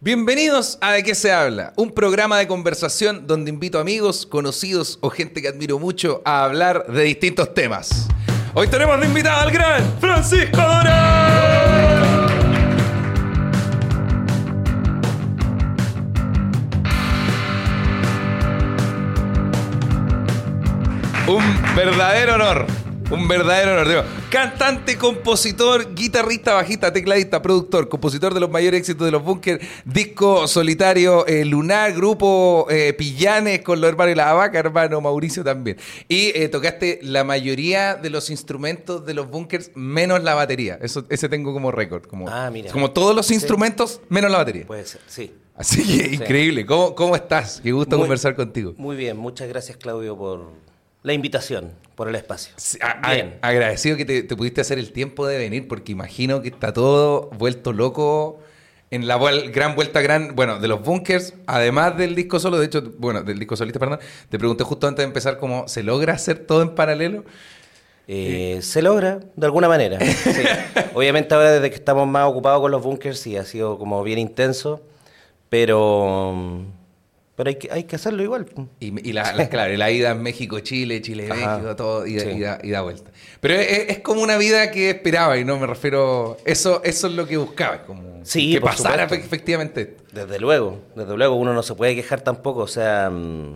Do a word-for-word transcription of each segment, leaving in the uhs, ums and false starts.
Bienvenidos a ¿De qué se habla? Un programa de conversación donde invito amigos, conocidos o gente que admiro mucho a hablar de distintos temas. Hoy tenemos de invitado al gran Francisco Durán. Un verdadero honor. Un verdadero honor. Digo, cantante, compositor, guitarrista, bajista, tecladista, productor, compositor de los mayores éxitos de los Bunkers, disco solitario, eh, Lunar, grupo eh, Pillanes con los hermanos y la vaca, hermano Mauricio también. Y eh, tocaste la mayoría de los instrumentos de los Bunkers, menos la batería. Eso, ese tengo como récord. Como, ah, mira. Como todos los instrumentos, sí. Menos la batería. Puede ser, sí. Así que sí. Increíble. ¿Cómo, ¿Cómo estás? Qué gusto muy, conversar contigo. Muy bien. Muchas gracias, Claudio, por la invitación, por el espacio. Sí, a, Bien. A, agradecido que te, te pudiste hacer el tiempo de venir, porque imagino que está todo vuelto loco en la vuel, gran vuelta gran, bueno, de los Bunkers, además del disco solo, de hecho, bueno, del disco solista, perdón, te pregunté justo antes de empezar cómo se logra hacer todo en paralelo. Eh, eh. Se logra, de alguna manera. Sí. Obviamente ahora desde que estamos más ocupados con los Bunkers, sí, ha sido como bien intenso, pero... Pero hay que, hay que hacerlo igual. Y, y la, la, claro, la ida en México, Chile, Chile, Ajá, México, todo, y, sí. y, da, y da vuelta. Pero es, es como una vida que esperaba, y no me refiero... Eso, eso es lo que buscaba, como sí, que pasara supuesto. efectivamente. Desde luego, desde luego, uno no se puede quejar tampoco, o sea...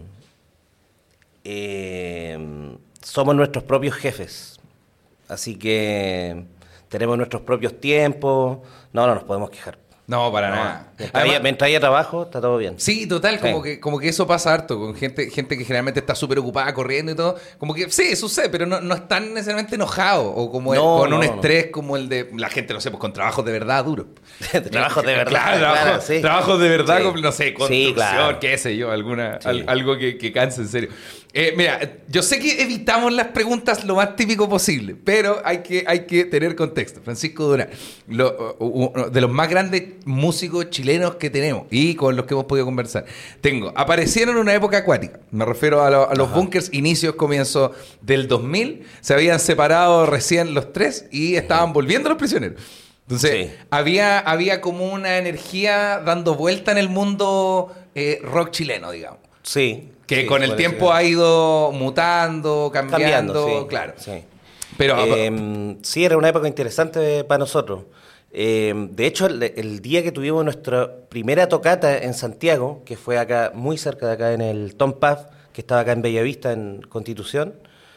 Eh, somos nuestros propios jefes, así que tenemos nuestros propios tiempos, no, no nos podemos quejar. No, para no, nada. Mientras, Además, mientras haya trabajo, está todo bien. Sí, total, sí. Como que como que eso pasa harto, con gente gente que generalmente está súper ocupada corriendo y todo. Como que sí, sucede, pero no, no están necesariamente enojados o como no, el, con no, un no. estrés como el de la gente, no sé, pues con trabajos de verdad duros. trabajos de verdad. Claro, claro, trabajo, sí. trabajos de verdad, sí. como, no sé, construcción, sí, claro. qué sé yo, alguna sí. al, algo que, que canse en serio. Eh, mira, yo sé que evitamos las preguntas lo más típico posible, pero hay que, hay que tener contexto. Francisco Durán, lo, uh, de los más grandes músicos chilenos que tenemos y con los que hemos podido conversar. Tengo, aparecieron en una época acuática, me refiero a, lo, a los Ajá. Bunkers, inicios, comienzos del dos mil, se habían separado recién los tres y estaban volviendo los prisioneros. Entonces, sí. había, había como una energía dando vuelta en el mundo eh, rock chileno, digamos. Sí. Que sí, con el tiempo ser. ha ido mutando, cambiando, cambiando sí, claro. Sí. Pero, eh, sí, era una época interesante para nosotros. Eh, de hecho, el, el día que tuvimos nuestra primera tocata en Santiago, que fue acá, muy cerca de acá, en el Tom Pub, que estaba acá en Bellavista, en Constitución,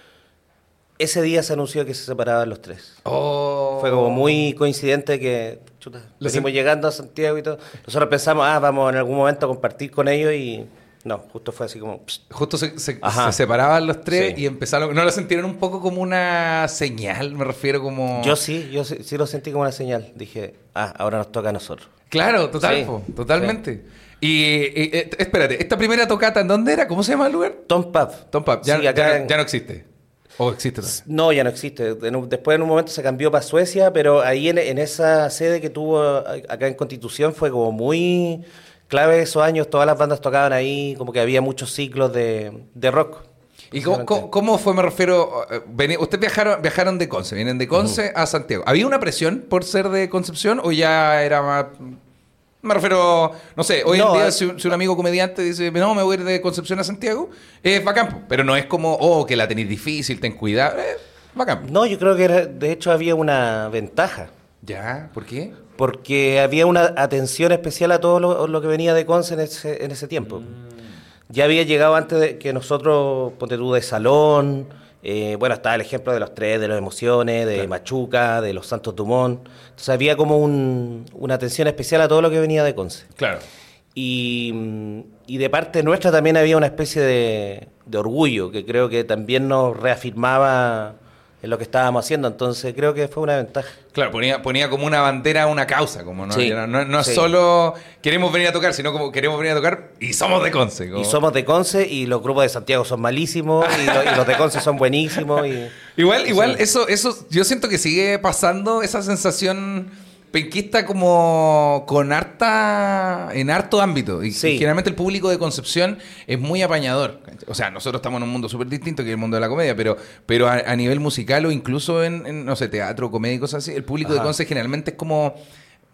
ese día se anunció que se separaban los tres. Oh. Fue como muy coincidente que chuta, venimos llegando a Santiago y todo. Nosotros pensamos, ah, vamos en algún momento a compartir con ellos y... No, justo fue así como... Psst. Justo se, se, se separaban los tres sí. y empezaron... ¿No lo sintieron un poco como una señal? Me refiero como... Yo sí, yo sí, sí lo sentí como una señal. Dije, ah, ahora nos toca a nosotros. Claro, total, sí. po, totalmente. Sí. Y, y, y, espérate, ¿esta primera tocata en dónde era? ¿Cómo se llama el lugar? Tom Pub. Tom Pub, ya, sí, acá ya, en... ya no existe. ¿O existe todavía? No, ya no existe. Después en un momento se cambió para Suecia, pero ahí en, en esa sede que tuvo acá en Constitución fue como muy... clave esos años, todas las bandas tocaban ahí, como que había muchos ciclos de, de rock. ¿Y cómo, cómo, cómo fue, me refiero, ven, ustedes viajaron, viajaron de Conce, vienen de Conce uh-huh. a Santiago? ¿Había una presión por ser de Concepción o ya era más...? Me refiero, no sé, hoy no, en día si, si un amigo comediante dice, no, me voy a ir de Concepción a Santiago, es bacán, pero no es como, oh, que la tenéis difícil, ten cuidado, es bacán. No, yo creo que era, de hecho había una ventaja. ¿Ya? ¿Por qué? Porque había una atención especial a todo lo, lo que venía de Conce en ese, en ese tiempo. Mm. Ya había llegado antes de que nosotros, ponte tú, de Salón, eh, bueno, estaba el ejemplo de los tres, de los Emociones, de claro. Machuca, de los Santos Dumont. Entonces había como un, una atención especial a todo lo que venía de Conce. Claro. Y, y de parte nuestra también había una especie de, de orgullo, que creo que también nos reafirmaba... en lo que estábamos haciendo, entonces creo que fue una ventaja. Claro, ponía, ponía como una bandera, una causa, como no, sí, no, no, no es sí. solo queremos venir a tocar, sino como queremos venir a tocar y somos de Conce. Como... Y somos de Conce y los grupos de Santiago son malísimos y, lo, y los de Conce son buenísimos. Y... Igual, igual, eso, eso, yo siento que sigue pasando esa sensación penquista como con harta, en harto ámbito. Y, sí. y generalmente el público de Concepción es muy apañador. O sea, nosotros estamos en un mundo súper distinto que el mundo de la comedia, pero, pero a, a nivel musical o incluso en, en, no sé, teatro, comedia y cosas así, el público Ajá. de Conce generalmente es como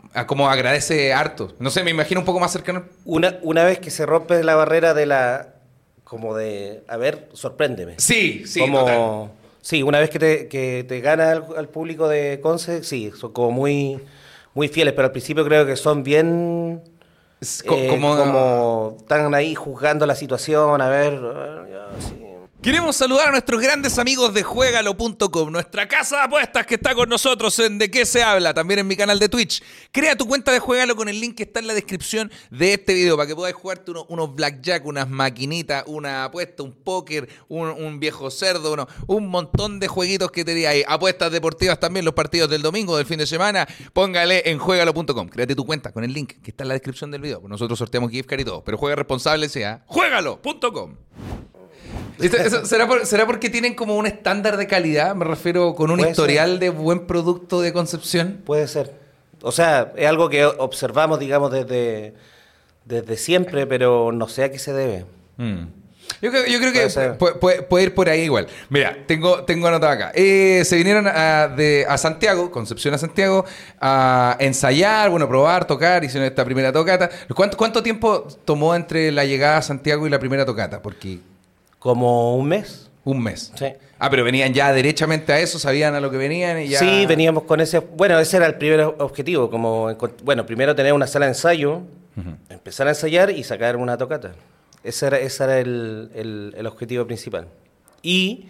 a como agradece harto. No sé, me imagino un poco más cercano. Una, una vez que se rompe la barrera de la... como de, a ver, sorpréndeme. Sí, sí, como, total. Sí, una vez que te, que te gana al, al público de Conce, sí, son como muy, muy fieles, pero al principio creo que son bien... Es co- eh, como, como están ahí juzgando la situación, a ver... ah, ya, sí. Queremos saludar a nuestros grandes amigos de Juégalo punto com, nuestra casa de apuestas que está con nosotros en De Qué Se Habla, también en mi canal de Twitch. Crea tu cuenta de Juégalo con el link que está en la descripción de este video para que podáis jugarte uno, unos blackjack, unas maquinitas, una apuesta, un póker, un, un viejo cerdo, uno, un montón de jueguitos que tenéis ahí. Apuestas deportivas también, los partidos del domingo, del fin de semana. Póngale en Juégalo punto com. Créate tu cuenta con el link que está en la descripción del video. Nosotros sorteamos gift card y todo, pero juega responsable, sea Juégalo punto com. ¿Esto- eso- ¿Será, por- ¿Será porque tienen como un estándar de calidad? Me refiero con un Puede historial ser. de buen producto de Concepción. Puede ser. O sea, es algo que observamos, digamos, desde, desde siempre, pero no sé a qué se debe. Mm. Yo creo, yo creo Puede que ser. puede, puede- puede ir por ahí igual. Mira, tengo, tengo anotado acá. Eh, se vinieron a, de, a Santiago, Concepción a Santiago, a ensayar, bueno, probar, tocar, hicieron esta primera tocata. ¿Cuánto, cuánto tiempo tomó entre la llegada a Santiago y la primera tocata? Porque Como un mes. un mes. Sí. Ah, pero venían ya derechamente a eso, sabían a lo que venían y ya... Sí, veníamos con ese... Bueno, ese era el primer objetivo, como... encont- Bueno, primero tener una sala de ensayo, empezar a ensayar y sacar una tocata. Ese era, ese era el, el- el objetivo principal. Y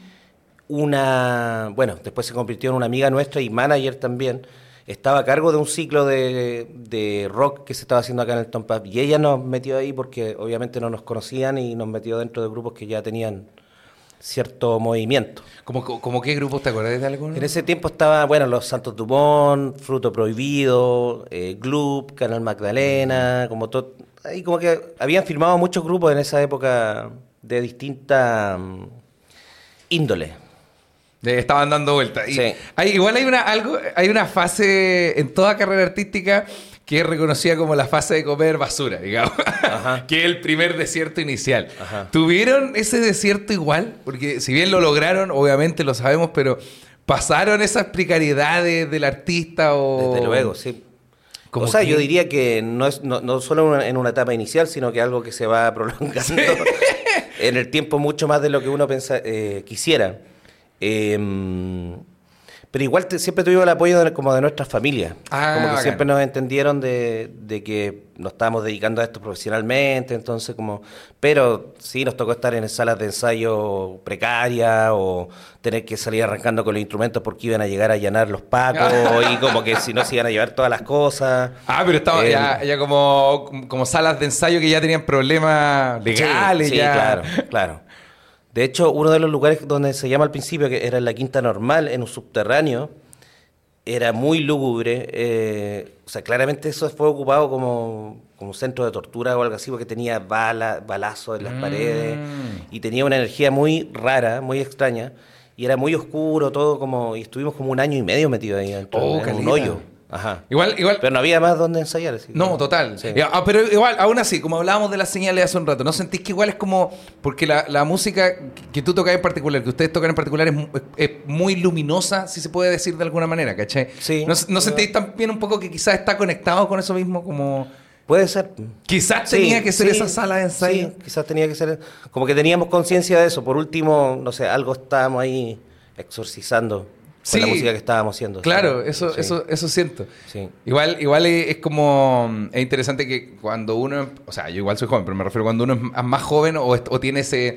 una... Bueno, después se convirtió en una amiga nuestra y manager también. Estaba a cargo de un ciclo de, de rock que se estaba haciendo acá en el Tom Pub. Y ella nos metió ahí porque obviamente no nos conocían y nos metió dentro de grupos que ya tenían cierto movimiento. ¿Cómo, cómo qué grupos te acuerdas de alguno? En ese tiempo estaba, bueno, los Santos Dumont, Fruto Prohibido, eh, Gloop, Canal Magdalena, como todo. Ahí como que habían firmado muchos grupos en esa época de distinta mm, índole. Eh, Estaban dando vueltas. Y Sí. hay, igual hay una, algo, hay una fase en toda carrera artística que es reconocida como la fase de comer basura, digamos. Ajá. Que es el primer desierto inicial. Ajá. ¿Tuvieron ese desierto igual? Porque si bien lo lograron, obviamente lo sabemos, pero ¿pasaron esas precariedades del artista o...? Desde luego, sí. Como O sea, que- yo diría que no es no, no solo una- en una etapa inicial, sino que algo que se va prolongando en el tiempo mucho más de lo que uno pensa, eh, quisiera. Eh, pero igual te- siempre tuvimos el apoyo de, como de nuestras familias. Ah, como que bacán. siempre nos entendieron de, de que nos estábamos dedicando a esto profesionalmente, entonces como... Pero sí nos tocó estar en salas de ensayo precarias o tener que salir arrancando con los instrumentos porque iban a llegar a allanar los pacos y como que si no se iban a llevar todas las cosas. Ah, pero estaba Eh, ya, ya como, como salas de ensayo que ya tenían problemas legales. Sí, sí, ya. claro, claro. De hecho, uno de los lugares donde se llama al principio, que era en la Quinta Normal, en un subterráneo, era muy lúgubre. Eh, o sea, claramente eso fue ocupado como, como centro de tortura o algo así, porque tenía bala, balazos en las Mm. paredes y tenía una energía muy rara, muy extraña. Y era muy oscuro todo, como y estuvimos como un año y medio metidos ahí dentro, Oh, en un caleta. hoyo. Ajá. Igual, igual, Pero no había más donde ensayar. así que- no, total. Sí. Ya, ah, pero igual, aún así, como hablábamos de las señales hace un rato, ¿no sentís que igual es como... Porque la, la música que tú tocas en particular, que ustedes tocan en particular, es, mu- es- es muy luminosa, si se puede decir de alguna manera, ¿cachai? Sí. ¿No, no sentís también un poco que quizás está conectado con eso mismo? Como... Puede ser. Quizás Sí, tenía que ser sí, esa sala de ensayo. Sí, quizás tenía que ser. Como que teníamos conciencia de eso. Por último, no sé, algo estábamos ahí exorcizando Sí, con la música que estábamos haciendo. Claro, Sí, eso, sí, eso, eso siento. Sí. Igual, igual es, es como es interesante que cuando uno, o sea, yo igual soy joven, pero me refiero cuando uno es más joven o, est- o tiene ese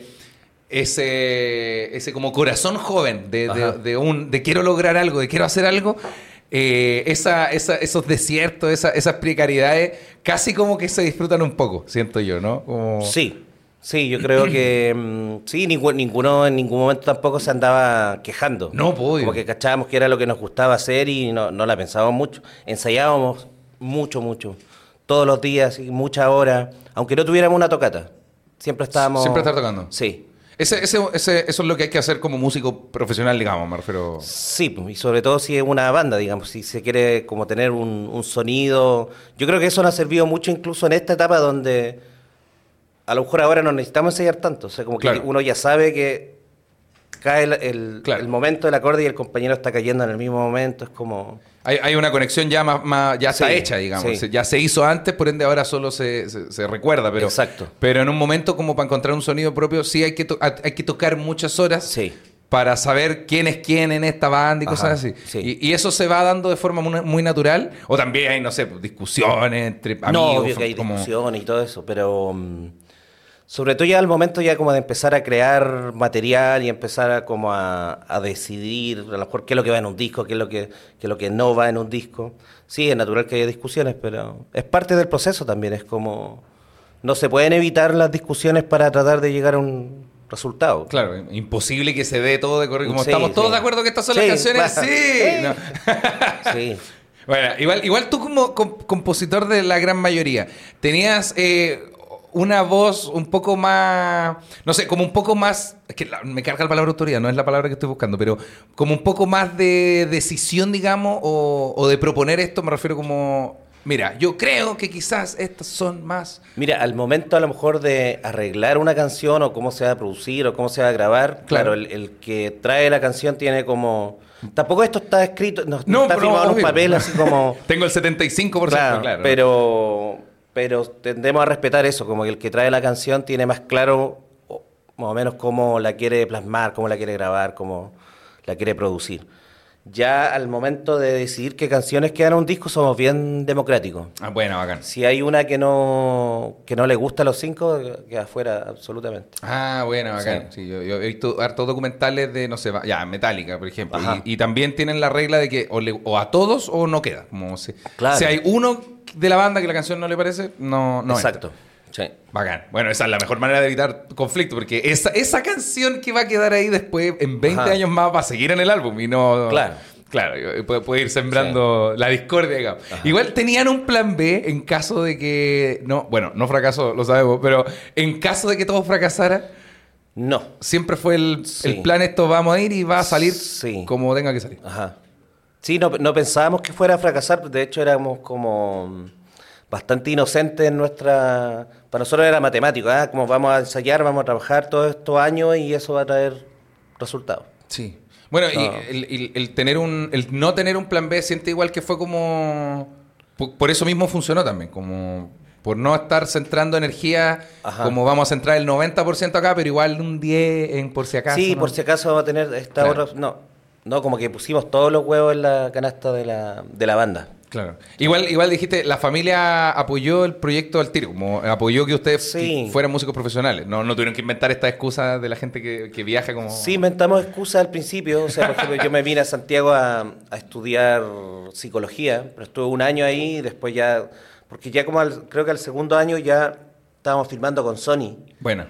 ese ese como corazón joven de, de, Ajá. de un de quiero lograr algo, de quiero hacer algo. eh, esa, esa- esos desiertos, esa- esas precariedades, casi como que se disfrutan un poco, siento yo, ¿no? Como... Sí, sí, yo creo que mm, sí, ningún- ninguno en ningún momento tampoco se andaba quejando. No, pues, obvio. Como que cachábamos que era lo que nos gustaba hacer y no, no la pensábamos mucho. Ensayábamos mucho, mucho. Todos los días, y muchas horas, aunque no tuviéramos una tocata. Siempre estábamos... Siempre estar tocando. Sí. Ese, ese, ese- eso es lo que hay que hacer como músico profesional, digamos, me refiero. Sí, pues, y sobre todo si es una banda, digamos, si se quiere como tener un, un sonido. Yo creo que eso nos ha servido mucho incluso en esta etapa donde a lo mejor ahora no necesitamos ensayar tanto. O sea, como que Claro. uno ya sabe que cae el, el, Claro. el momento del acorde y el compañero está cayendo en el mismo momento, es como... Hay, hay una conexión ya más, más ya está Sí, hecha, digamos. sí. Se- Ya se hizo antes, por ende ahora solo se, se, se recuerda. Pero, Exacto. pero en un momento como para encontrar un sonido propio, sí hay que, to- hay que tocar muchas horas Sí. para saber quién es quién en esta banda y Ajá, cosas así. sí. Y, y eso se va dando de forma muy, muy natural. O también hay, no sé, discusiones entre amigos. No, obvio que hay como- discusiones y todo eso, pero mm, sobre todo ya al momento ya como de empezar a crear material y empezar a como a, a decidir a lo mejor qué es lo que va en un disco, qué es lo que, qué es lo que no va en un disco. Sí, es natural que haya discusiones, pero es parte del proceso también, es como... No se pueden evitar las discusiones para tratar de llegar a un resultado. Claro, imposible que se dé todo de corrido. Como Sí, estamos todos sí. de acuerdo que estas son Sí, las canciones. claro. Sí. No. Sí. Bueno, igual, igual tú como com- compositor de la gran mayoría, tenías eh, una voz un poco más, no sé, como un poco más, es que la- me carga la palabra autoridad, no es la palabra que estoy buscando, pero como un poco más de decisión, digamos, o, o de proponer esto, me refiero como, mira, yo creo que quizás estas son más... Mira, al momento a lo mejor de arreglar una canción o cómo se va a producir o cómo se va a grabar, Claro. claro, el, el que trae la canción tiene como... Tampoco esto está escrito, no, No, está pero firmado en un obvio. papel así como... Tengo el setenta y cinco por ciento, Claro, claro. pero, pero tendemos a respetar eso, como que el que trae la canción tiene más claro o, más o menos cómo la quiere plasmar, cómo la quiere grabar, cómo la quiere producir. Ya al momento de decidir qué canciones quedan en un disco somos bien democráticos. Ah, bueno, bacán. Si hay una que no que no le gusta a los cinco, queda afuera absolutamente. Ah, bueno, bacán. Sí. yo, yo he visto hartos documentales de, no sé, va- ya, Metallica, por ejemplo. Ajá. Y, y también tienen la regla de que o, le- o a todos o no queda. Como si, Claro. si hay uno de la banda que la canción no le parece, no, no Exacto. entra. Sí. Bacán. Bueno, esa es la mejor manera de evitar conflicto, porque esa, esa canción que va a quedar ahí después, en veinte Ajá. años más, va a seguir en el álbum y no... Claro. Claro, puede, puede ir sembrando la discordia, digamos. Igual tenían un plan B en caso de que... no Bueno, no fracasó, lo sabemos, pero en caso de que todo fracasara, No. siempre fue el, Sí. el plan esto, vamos a ir y va a salir Sí. como tenga que salir. Ajá. Sí, no, no pensábamos que fuera a fracasar, de hecho éramos como mm, bastante inocentes en nuestra... Para nosotros era matemático, ¿ah? Como vamos a ensayar, vamos a trabajar todos estos años y eso va a traer resultados. Sí. Bueno, No. y el, el- el tener un, el no tener un plan B siente igual que fue como... Por, por eso mismo funcionó también, como... Por no estar centrando energía, Ajá. como vamos a centrar el noventa por ciento acá, pero igual un diez en por si acaso. Sí, ¿no? por si acaso vamos a tener esta Claro. otra... No, no, como que pusimos todos los huevos en la canasta de la, de la banda. Claro. Igual, igual dijiste, la familia apoyó el proyecto al tiro, como apoyó que ustedes Sí. que fueran músicos profesionales. No, no tuvieron que inventar esta excusa de la gente que, que viaja como... Sí, inventamos excusas al principio. O sea, por ejemplo, yo me vine a Santiago a, a estudiar psicología, pero estuve un año ahí y después ya... Porque ya como al- creo que al segundo año ya estábamos filmando con Sony. Bueno.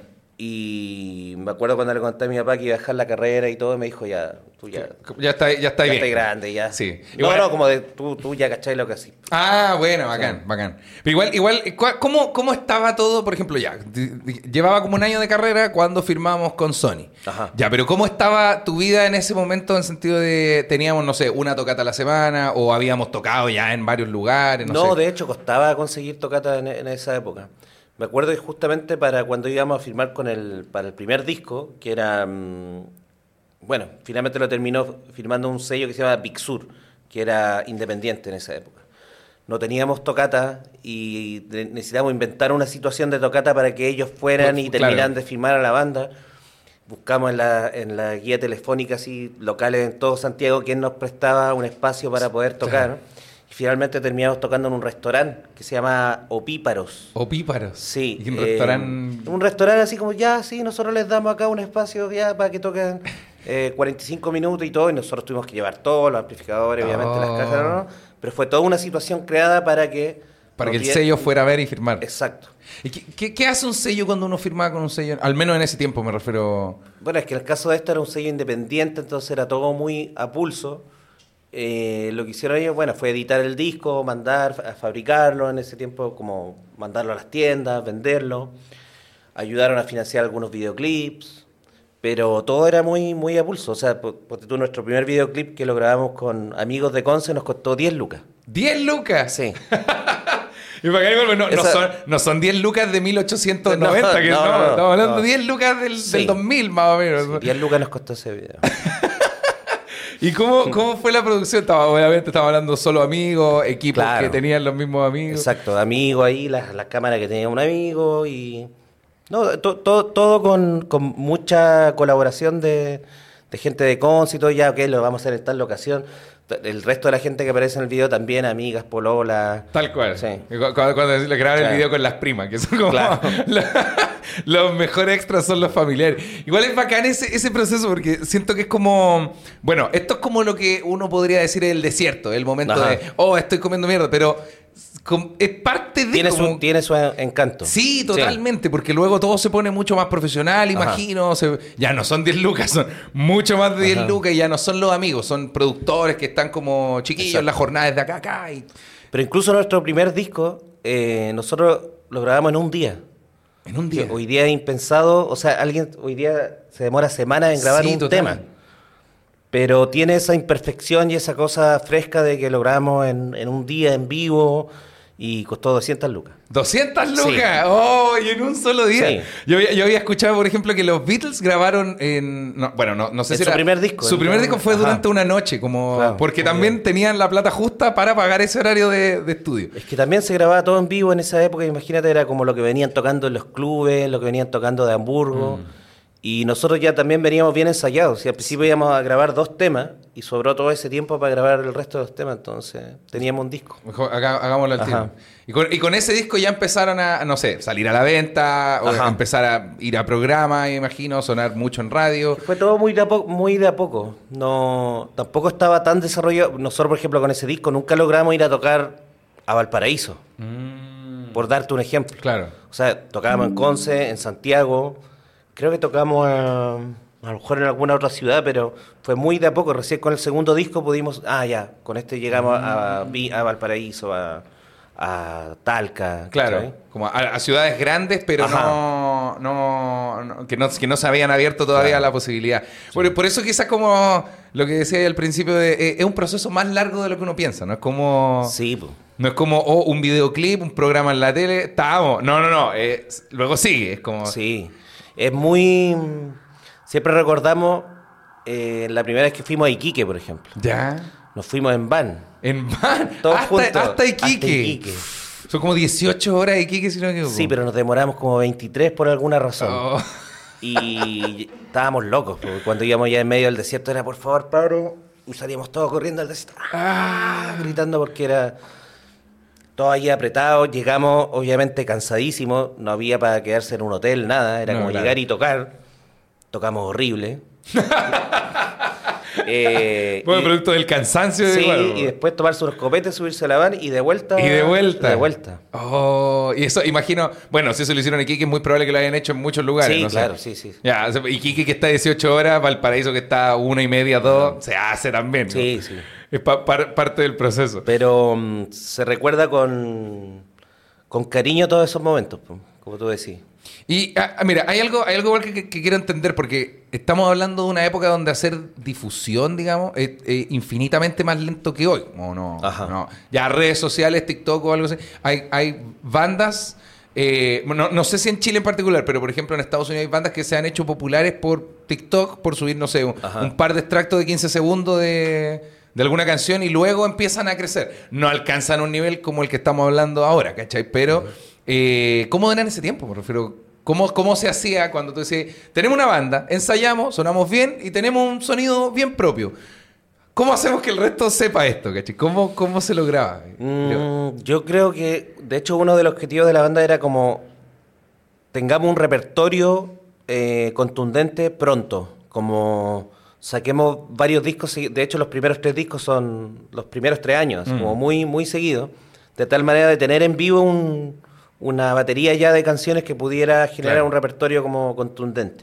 Y me acuerdo cuando le conté a mi papá que iba a dejar la carrera y todo, me dijo, ya, tú ya... Ya está, ya está ya bien. estás grande, ya. Sí. No, Igual- no, como de tú, tú ya cachai lo que así. Ah, bueno, bacán, bacán. Pero igual, igual, ¿cuál- ¿cómo, ¿cómo estaba todo? Por ejemplo, ya, di- di- llevaba como un año de carrera cuando firmamos con Sony. Ajá. Ya, pero ¿cómo estaba tu vida en ese momento en sentido de teníamos, no sé, una tocata a la semana o habíamos tocado ya en varios lugares? No, No, sé. de hecho, costaba conseguir tocata en, en esa época. Me acuerdo que justamente para cuando íbamos a firmar con el, para el primer disco, que era, mm, bueno, finalmente lo terminó firmando un sello que se llama Big Sur, que era independiente en esa época. No teníamos tocata y de- necesitábamos inventar una situación de tocata para que ellos fueran y Claro. terminaran de firmar a la banda. Buscamos en la, en la guía telefónica, así, locales en todo Santiago, quién nos prestaba un espacio para poder tocar. Y finalmente terminamos tocando en un restaurante que se llama Opíparos. Opíparos. Sí. Y un eh, restaurante... Un restaurante así como, ya, sí, nosotros les damos acá un espacio ya para que toquen eh, cuarenta y cinco minutos y todo, y nosotros tuvimos que llevar todos los amplificadores, obviamente, las Oh. cajas, no, no, pero fue toda una situación creada para que... Para que el nos die- sello fuera a ver y firmar. Exacto. ¿Y qué, qué- qué hace un sello cuando uno firma con un sello? Al menos en ese tiempo me refiero... Bueno, es que en el caso de esto era un sello independiente, entonces era todo muy a pulso. Eh, lo que hicieron ellos, bueno, fue editar el disco, mandar a fabricarlo en ese tiempo, como mandarlo a las tiendas, venderlo. Ayudaron a financiar algunos videoclips, pero todo era muy, muy a pulso. O sea, po- ponte tú, nuestro primer videoclip que lo grabamos con amigos de Conce nos costó diez lucas. ¡diez lucas! Sí. Y bacán igual, no, no, Esa- son, no son diez lucas de mil ochocientos noventa, No, que no, no, no, no, estamos hablando no. de diez lucas del, Sí. del dos mil más o menos. diez lucas nos costó ese video. ¿Y cómo, cómo fue la producción? Estaba, obviamente estaba hablando solo amigos, equipos Claro. que tenían los mismos amigos. Exacto, amigo ahí, la, la cámara que tenía un amigo y... No, to- to- todo con, con mucha colaboración de, de gente de Conce y todo, ya, ok, lo vamos a hacer en tal locación. El resto de la gente que aparece en el video también, amigas, pololas. Tal cual. Sí. Y cu- Cuando, cuando le graban el Claro. video con las primas, que son como Claro. la- los mejores extras son los familiares. Igual es bacán ese, ese proceso porque siento que es como... Bueno, esto es como lo que uno podría decir el desierto, el momento Ajá. de, oh, estoy comiendo mierda, pero com- es parte de... Tiene, como- su, tiene su encanto. Sí, totalmente, porque luego todo se pone mucho más profesional, imagino. se- ya no son diez lucas, son mucho más de diez Ajá. lucas y ya no son los amigos, son productores que están como chiquillos, Exacto. las jornadas de acá a acá. Y... Pero incluso nuestro primer disco, eh, nosotros lo grabamos en un día. En un día. Hoy día es impensado, o sea, alguien hoy día se demora semanas en grabar Sí, un total. tema. Pero tiene esa imperfección y esa cosa fresca de que lo grabamos en, en un día en vivo y costó doscientas lucas. doscientas lucas, Sí. ¡oh! Y en un solo día. Sí. Yo, había- yo había escuchado, por ejemplo, que los Beatles grabaron en. No, bueno, no, no sé En si su era. primer disco, Su en- primer disco fue Ajá. durante una noche, como. Claro, porque muy también bien. tenían la plata justa para pagar ese horario de, de estudio. Es que también se grababa todo en vivo en esa época, imagínate, era como lo que venían tocando en los clubes, lo que venían tocando de Hamburgo. Y nosotros ya también veníamos bien ensayados. Y al principio íbamos a grabar dos temas y sobró todo ese tiempo para grabar el resto de los temas, entonces teníamos un disco. Mejor haga- hagámoslo al Ajá. tiro. Y con, y con ese disco ya empezaron a, no sé, salir a la venta, o Ajá. empezar a ir a programas, imagino, sonar mucho en radio. Fue todo muy de a, po- muy de a poco. No, tampoco estaba tan desarrollado. Nosotros, por ejemplo, con ese disco nunca logramos ir a tocar a Valparaíso, por darte un ejemplo. Claro. O sea, tocábamos en Conce, en Santiago. Creo que tocamos a, a lo mejor en alguna otra ciudad, pero fue muy de a poco. Recién con el segundo disco pudimos... Ah, ya, con este llegamos a, a, Vi- a Valparaíso, a, a Talca. Claro, ¿cachai? como a, a ciudades grandes, pero Ajá. no, no, no- que no que no se habían abierto todavía Claro. la posibilidad. Por, por eso quizás como lo que decía al principio, de, eh, es un proceso más largo de lo que uno piensa, no es como... Sí, pues. No es como oh, un videoclip, un programa en la tele, estábamos. No, no, no. eh, luego sigue, es como... Sí, es muy... Siempre recordamos eh, la primera vez que fuimos a Iquique, por ejemplo. Ya. Nos fuimos en van, En van. todos hasta, juntos. hasta Iquique. hasta Iquique. Son como dieciocho horas de Iquique, si no me equivoco. Sí, pero nos demoramos como veintitrés por alguna razón. Oh. Y estábamos locos, porque cuando íbamos ya en medio del desierto era, por favor, Pablo, y salíamos todos corriendo al desierto, ¡ah! Gritando porque era todo ahí apretado. Llegamos, obviamente, cansadísimos, no había para quedarse en un hotel, nada, era No, como claro. llegar y tocar. Tocamos horrible. Eh, Bueno, y- producto del cansancio. sí, igual, y después tomarse unos copetes, subirse a la van y de vuelta. Y de vuelta. De vuelta. Oh, y eso, imagino, bueno, si eso lo hicieron en Iquique, es muy probable que lo hayan hecho en muchos lugares. Sí, no sé. claro, sí, sí. Ya, o sea, Iquique que está dieciocho horas, Valparaíso que está una y media, dos, se hace también. ¿no? Sí, sí. Es pa- par- parte del proceso. Pero mm, se recuerda con, con cariño todos esos momentos, po, como tú decís. Y ah, mira, hay algo, hay algo igual que, que- que quiero entender, porque estamos hablando de una época donde hacer difusión, digamos, es es infinitamente más lento que hoy. ¿O no? Ajá. No. Ya redes sociales, TikTok o algo así. Hay, hay bandas, eh, no, no sé si en Chile en particular, pero por ejemplo en Estados Unidos hay bandas que se han hecho populares por TikTok, por subir, no sé, un, Ajá. un par de extractos de quince segundos de, de alguna canción y luego empiezan a crecer. No alcanzan un nivel como el que estamos hablando ahora, ¿cachai? Pero, eh, ¿cómo era en ese tiempo? Me refiero... ¿Cómo, ¿Cómo se hacía cuando tú decías, tenemos una banda, ensayamos, sonamos bien y tenemos un sonido bien propio? ¿Cómo hacemos que el resto sepa esto? ¿Cachai? ¿Cómo, cómo se lograba? Mm, yo creo que, de hecho, uno de los objetivos de la banda era como tengamos un repertorio eh, contundente pronto, como saquemos varios discos, segui- de hecho los primeros tres discos son los primeros tres años, Mm. como muy, muy seguidos, de tal manera de tener en vivo un- una batería ya de canciones que pudiera generar Claro. un repertorio como contundente.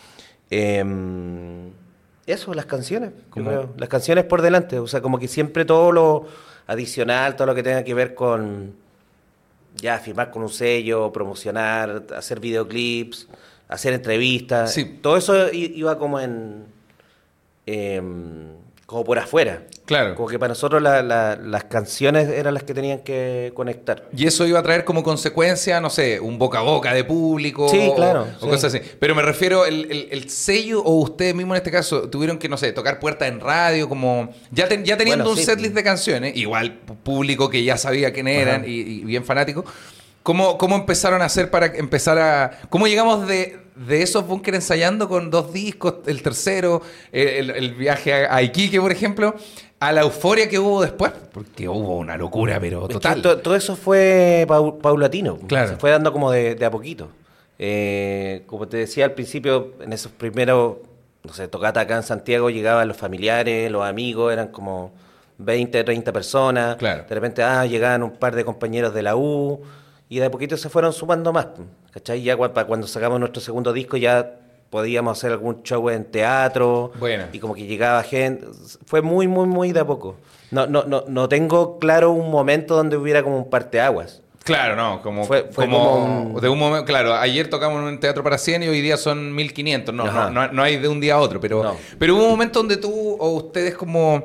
Em, eso, las canciones, yo Como- creo. Las canciones por delante, o sea, como que siempre todo lo adicional, todo lo que tenga que ver con ya firmar con un sello, promocionar, hacer videoclips, hacer entrevistas, Sí. todo eso i- iba como en em, como por afuera. Claro. Como que para nosotros la- la- las canciones eran las que tenían que conectar. Y eso iba a traer como consecuencia, no sé, un boca a boca de público. Sí, o- claro, O, sí. cosas así. Pero me refiero, el, el- el sello, o ustedes mismos en este caso, tuvieron que, no sé, tocar puertas en radio, como. Ya, ten- ya teniendo Bueno, un sí. setlist de canciones, igual pu- público que ya sabía quiénes eran Ajá. y, y bien fanático. ¿Cómo, ¿Cómo empezaron a hacer para empezar a. ¿Cómo llegamos de, de esos bunkers ensayando con dos discos, el tercero, el, el viaje a, a Iquique, por ejemplo, a la euforia que hubo después? Porque hubo una locura, pero Es que total. to- todo eso fue pau- paulatino. Claro. Se fue dando como de, de a poquito. Eh, como te decía al principio, en esos primeros, no sé, tocata acá en Santiago, llegaban los familiares, los amigos, eran como veinte, treinta personas. Claro. De repente, ah, llegaban un par de compañeros de la U, y de a poquito se fueron sumando más. ¿Cachai? Ya cua- pa- cuando sacamos nuestro segundo disco ya podíamos hacer algún show en teatro. Buena. Y como que llegaba gente. Fue muy, muy, muy de a poco. No, no, no, no tengo claro un momento donde hubiera como un parteaguas. Claro, no, como, Fue- fue como, como un- de un momento, claro, ayer tocamos en un teatro para cien y hoy día son mil quinientos, no, no, Ajá. no, no hay de un día a otro, pero, No. pero hubo un momento donde tú o ustedes como,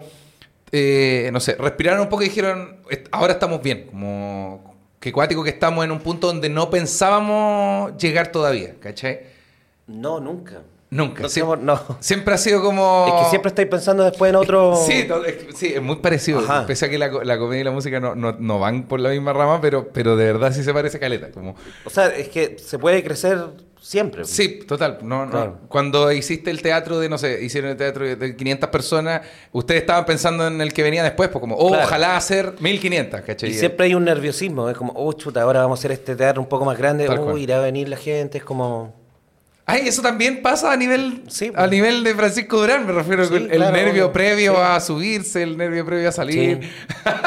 eh, no sé, respiraron un poco y dijeron, "Est- ahora estamos bien", como que cuático que estamos en un punto donde no pensábamos llegar todavía, ¿cachai? No, nunca. Nunca, No, siempre, no. siempre ha sido como... Es que siempre estáis pensando después en otro. Sí, to- es, que- sí, es muy parecido. Ajá. Pese a que la, co- la comedia y la música no, no, no van por la misma rama, pero, pero de verdad sí se parece caleta. Como, O sea, es que se puede crecer siempre. sí, total. No, no. Claro. Cuando hiciste el teatro de, no sé, hicieron el teatro de- de quinientas personas, ustedes estaban pensando en el que venía después, pues como, oh, Claro. ojalá hacer mil quinientas, ¿cachai? Y siempre hay un nerviosismo. Es como, oh, chuta, ahora vamos a hacer este teatro un poco más grande. Tal Uy, cual. irá a venir la gente. Es como. Ay, eso también pasa a nivel Sí, a pues. nivel de Francisco Durán, me refiero Sí, con el claro, nervio obvio. previo Sí. a subirse, el nervio previo a salir. Sí.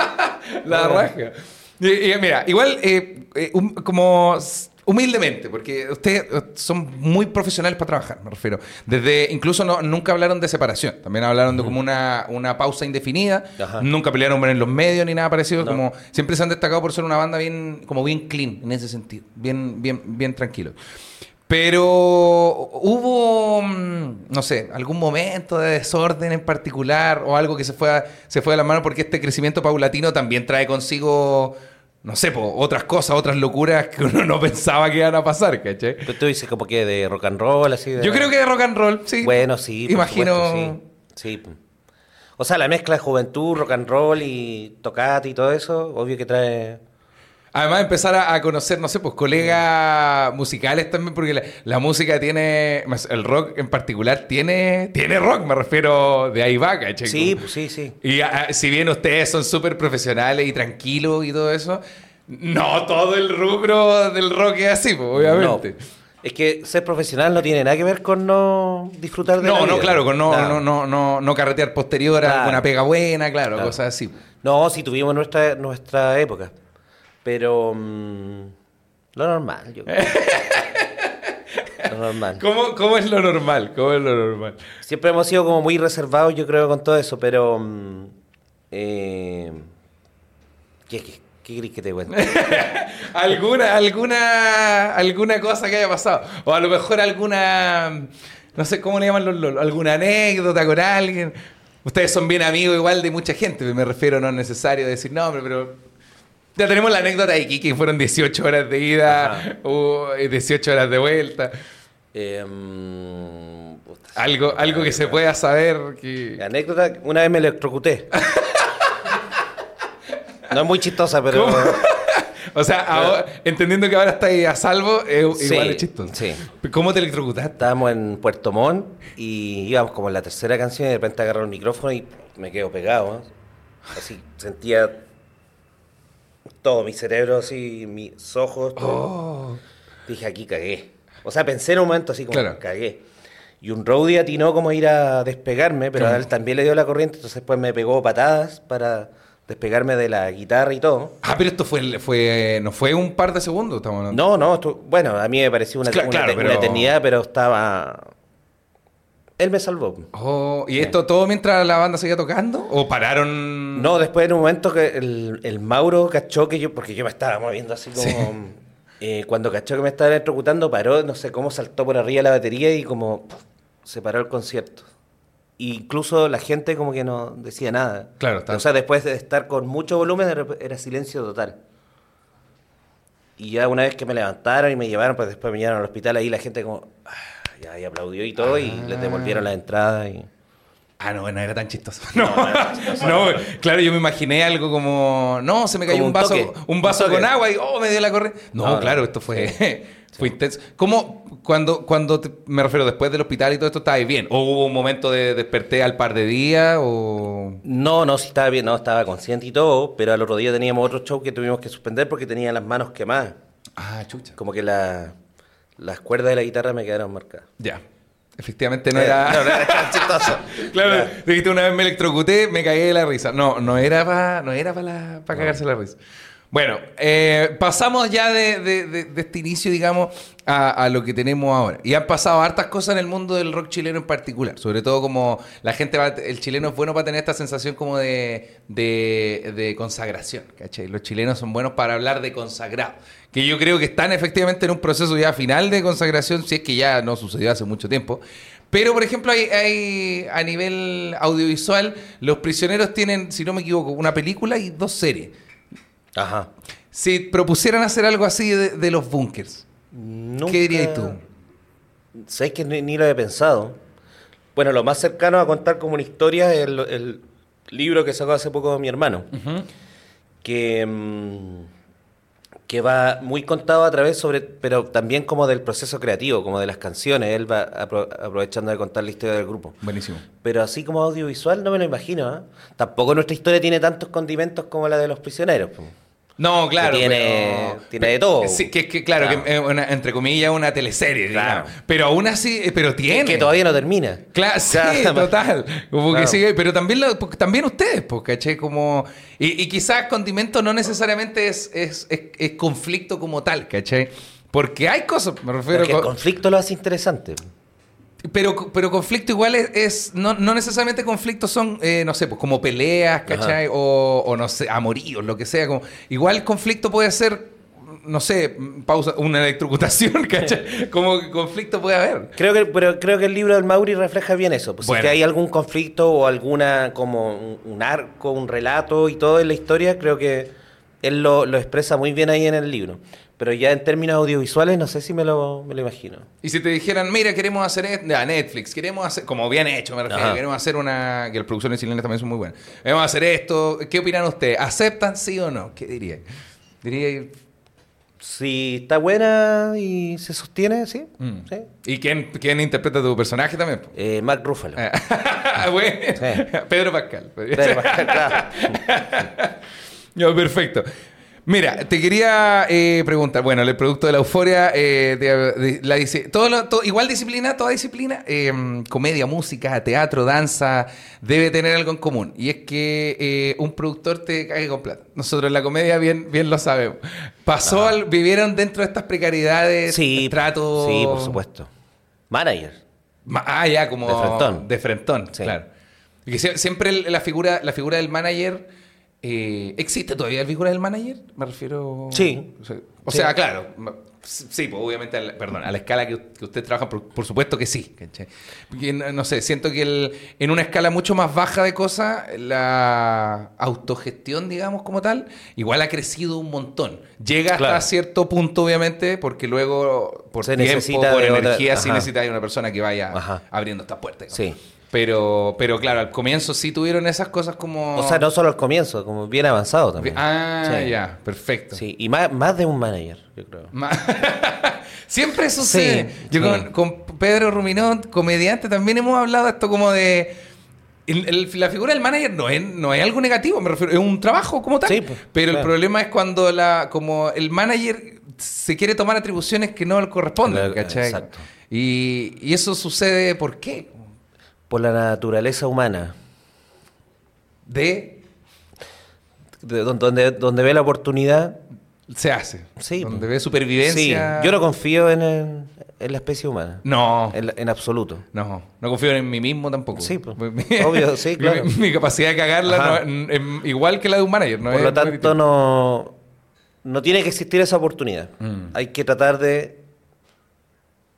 La Bueno. raja. Y, y mira, igual eh, eh, hum- como s- humildemente, porque ustedes eh, son muy profesionales para trabajar, me refiero. Desde, incluso no, nunca hablaron de separación, también hablaron de como una, una pausa indefinida, Ajá. nunca pelearon en los medios ni nada parecido, No. como siempre se han destacado por ser una banda bien, como bien clean en ese sentido, bien, bien, bien tranquilo. Pero hubo, mm, no sé, algún momento de desorden en particular o algo que se fue, a, se fue de la mano porque este crecimiento paulatino también trae consigo, no sé, po, otras cosas, otras locuras que uno no pensaba que iban a pasar, ¿cachai? Pero tú dices como que de rock and roll, así. De... Yo creo que de rock and roll, sí. Bueno, sí. por Imagino. supuesto, sí. Sí. O sea, la mezcla de juventud, rock and roll y tocata y todo eso, obvio que trae. Además, empezar a, a conocer, no sé, pues colegas musicales también, porque la, la música tiene, el rock en particular tiene, tiene rock, me refiero de ahí va, ¿cachai? Sí, Como- pues sí, sí. Y a- si bien ustedes son súper profesionales y tranquilos y todo eso, no todo el rubro del rock es así, pues, obviamente. No. Es que ser profesional no tiene nada que ver con no disfrutar de No, la no, vida. claro, con no, Nada. no, no, no, no carretear posterior a Claro. alguna pega buena, claro, Claro. cosas así. No, sí tuvimos nuestra, nuestra época. Pero mm, lo normal, yo creo. Lo normal. ¿Cómo, ¿Cómo es lo normal? ¿Cómo es lo normal? Siempre hemos sido como muy reservados, yo creo, con todo eso, pero... mm, eh, ¿qué, qué, qué querés que te cuente? ¿Alguna, alguna, alguna cosa que haya pasado? O a lo mejor alguna, no sé cómo le llaman los lolos, alguna anécdota con alguien. Ustedes son bien amigos igual de mucha gente, me refiero, no es necesario decir nombre, pero ya tenemos la anécdota de Iquique, que fueron dieciocho horas de ida, Ajá. o dieciocho horas de vuelta. Eh, mm, puta, Algo, algo que se pueda saber que... Anécdota, una vez me electrocuté. No es muy chistosa, pero... ¿Cómo? O sea, ahora- entendiendo que ahora estáis a salvo, es Sí, igual es chistoso. sí. ¿Cómo te electrocutaste? Estábamos en Puerto Montt y íbamos como en la tercera canción y de repente agarró el micrófono y me quedo pegado, ¿no? Así, sentía todo mi cerebro así, mis ojos. todo. Oh. Dije, aquí cagué. O sea, pensé en un momento así como, Claro. cagué. Y un roadie atinó como a ir a despegarme, pero Claro. a él también le dio la corriente, entonces pues me pegó patadas para despegarme de la guitarra y todo. Ah, pero esto fue, fue, no fue un par de segundos, estamos hablando. No, no, esto- bueno, a mí me pareció una, Claro, una, claro, una pero- eternidad, pero estaba... Él me salvó. Oh, ¿y esto todo mientras la banda seguía tocando? ¿O pararon? No, después en un momento que el, el Mauro cachó que yo, porque yo me estaba moviendo así como... Sí. eh, cuando cachó que me estaba electrocutando, paró, no sé cómo saltó por arriba de la batería y como puf, se paró el concierto. incluso la gente como que no decía nada. Claro, está. O sea, después de estar con mucho volumen era- era silencio total. Y ya una vez que me levantaron y me llevaron, pues después me llevaron al hospital, ahí la gente como, ah, ya, y aplaudió y todo, y Ah. les devolvieron la entrada. Y... Ah, no, no era tan chistoso. No, no era tan chistoso. no, claro, yo me imaginé algo como, no, se me cayó Como un un vaso, toque, un vaso un toque. con agua y oh, me dio la corriente. No, No, no. claro, esto fue, fue intenso. ¿Cómo, cuando, cuando te- me refiero después del hospital y todo esto, estabas bien? ¿O hubo un momento de desperté al par de días o...? No, no, sí estaba bien, no, estaba consciente y todo, pero al otro día teníamos otro show que tuvimos que suspender porque tenía las manos quemadas. Ah, chucha. Como que la, las cuerdas de la guitarra me quedaron marcadas. Ya. Efectivamente no Eh, era... no, no era tan chistoso. Claro, Ya. dijiste una vez me electrocuté, me cagué de la risa. No, no era para no era para cagarse la risa. Bueno, eh, pasamos ya de, de- de- de este inicio, digamos, a, a lo que tenemos ahora. Y han pasado hartas cosas en el mundo del rock chileno en particular. Sobre todo como la gente va, el chileno es bueno para tener esta sensación como de, de, de consagración, ¿cachai? Los chilenos son buenos para hablar de consagrado. Que yo creo que están efectivamente en un proceso ya final de consagración, si es que ya no sucedió hace mucho tiempo. Pero, por ejemplo, hay, hay a nivel audiovisual, Los Prisioneros tienen, si no me equivoco, una película y dos series. Ajá. Si propusieran hacer algo así de, de los bunkers, Nunca... ¿qué dirías tú? ¿Sabes que ni, ni lo he pensado? Bueno, lo más cercano a contar como una historia es el, el libro que sacó hace poco mi hermano, que, mm, que va muy contado a través sobre, pero también como del proceso creativo, como de las canciones. Él va apro- aprovechando de contar la historia del grupo. Buenísimo. Pero así como audiovisual no me lo imagino, ¿ah? Tampoco nuestra historia tiene tantos condimentos como la de Los Prisioneros, po. No, claro. Que tiene- pero- tiene de todo. Sí, que, que claro, Claro. que es una- entre comillas, una teleserie, Claro. digamos. Pero aún así, eh, pero tiene. Que todavía no termina. Claro, sí, Claro. total. Como que Claro. sigue, pero también, lo- porque también ustedes, pues, ¿caché? Como, y, y quizás condimento no necesariamente es, es, es, es conflicto como tal, ¿caché? Porque hay cosas, me refiero... Porque el con- conflicto lo hace interesante. pero, pero conflicto igual es, es- no, no necesariamente conflictos son, eh, no sé, pues como peleas, ¿cachai? O, o no sé, amoríos, lo que sea. Como, igual conflicto puede ser, no sé, pausa, una electrocutación, ¿cachai? Como que conflicto puede haber. Creo que, pero creo que el libro del Mauri refleja bien eso. Pues Bueno. si es que hay algún conflicto o alguna como un, un arco, un relato y todo en la historia, creo que él lo, lo expresa muy bien ahí en el libro. Pero ya en términos audiovisuales no sé si me lo, me lo imagino. Y si te dijeran, mira, queremos hacer esto, ya, Netflix, queremos hacer, como bien hecho, me refiero, Ajá. queremos hacer una, que las producciones chilenas también son muy buenas. Queremos hacer esto, ¿qué opinan ustedes? ¿Aceptan sí o no? ¿Qué diría? Diría, Si está buena y se sostiene, sí. mm. sí. ¿Y quién, quién interpreta tu personaje también? Eh, Mark Ruffalo. Bueno, Sí. Pedro Pascal. Pero, claro. No, perfecto. Mira, te quería eh, preguntar, bueno, el producto de la euforia, eh, de- de- la dice, todo lo- todo- igual disciplina, toda disciplina, eh, comedia, música, teatro, danza, debe tener algo en común. Y es que eh, un productor te cague con plata. Nosotros en la comedia bien, bien lo sabemos. Pasó, al, vivieron dentro de estas precariedades, Sí, tratos... sí, por supuesto. Manager. Ma- Ah, ya, como... De frentón. De frentón, Sí. claro. Y que sie- siempre el- la figura, la figura del manager... eh, ¿existe todavía la figura del manager? Me refiero... Sí. O sea, o Sí. sea, claro. ma- Sí, pues obviamente, a la, perdón, a la escala que, que usted trabaja, por, por supuesto que sí. ¿Cachai? Porque, no, no sé, siento que el, en una escala mucho más baja de cosas, la autogestión, digamos, como tal, igual ha crecido un montón. Llega hasta Claro. cierto punto, obviamente, porque luego, por Se tiempo, necesita por de otra- energía, sí ajá. necesita de una persona que vaya Ajá. abriendo estas puertas. Sí. Pero, pero claro, al comienzo sí tuvieron esas cosas como... O sea, no solo al comienzo, como bien avanzado también. Ah, Sí. ya, perfecto. Sí, y más, más de un manager, yo creo. Ma- Siempre sucede. Sí, Yo sí. Con, con Pedro Ruminón, comediante, también hemos hablado de esto como de... el- el- la figura del manager no es, no es algo negativo, me refiero, es un trabajo como tal. Sí, pues, pero el claro. problema es cuando la como el manager se quiere tomar atribuciones que no le corresponden, Claro, ¿cachai? exacto. Y, y eso sucede, ¿por qué? Por la naturaleza humana. De... De don- donde, donde ve la oportunidad. Se hace. Sí, Donde pues. ve supervivencia... Sí, yo no confío en, el- en la especie humana. No. En, la- en absoluto. No, no confío en mí mismo tampoco. Sí, pues. Mi- Obvio, sí, claro. Mi, mi capacidad de cagarla Ajá. no es- es igual que la de un manager. No Por es- lo no es tanto, distinto. no, no tiene que existir esa oportunidad. Mm. Hay que tratar de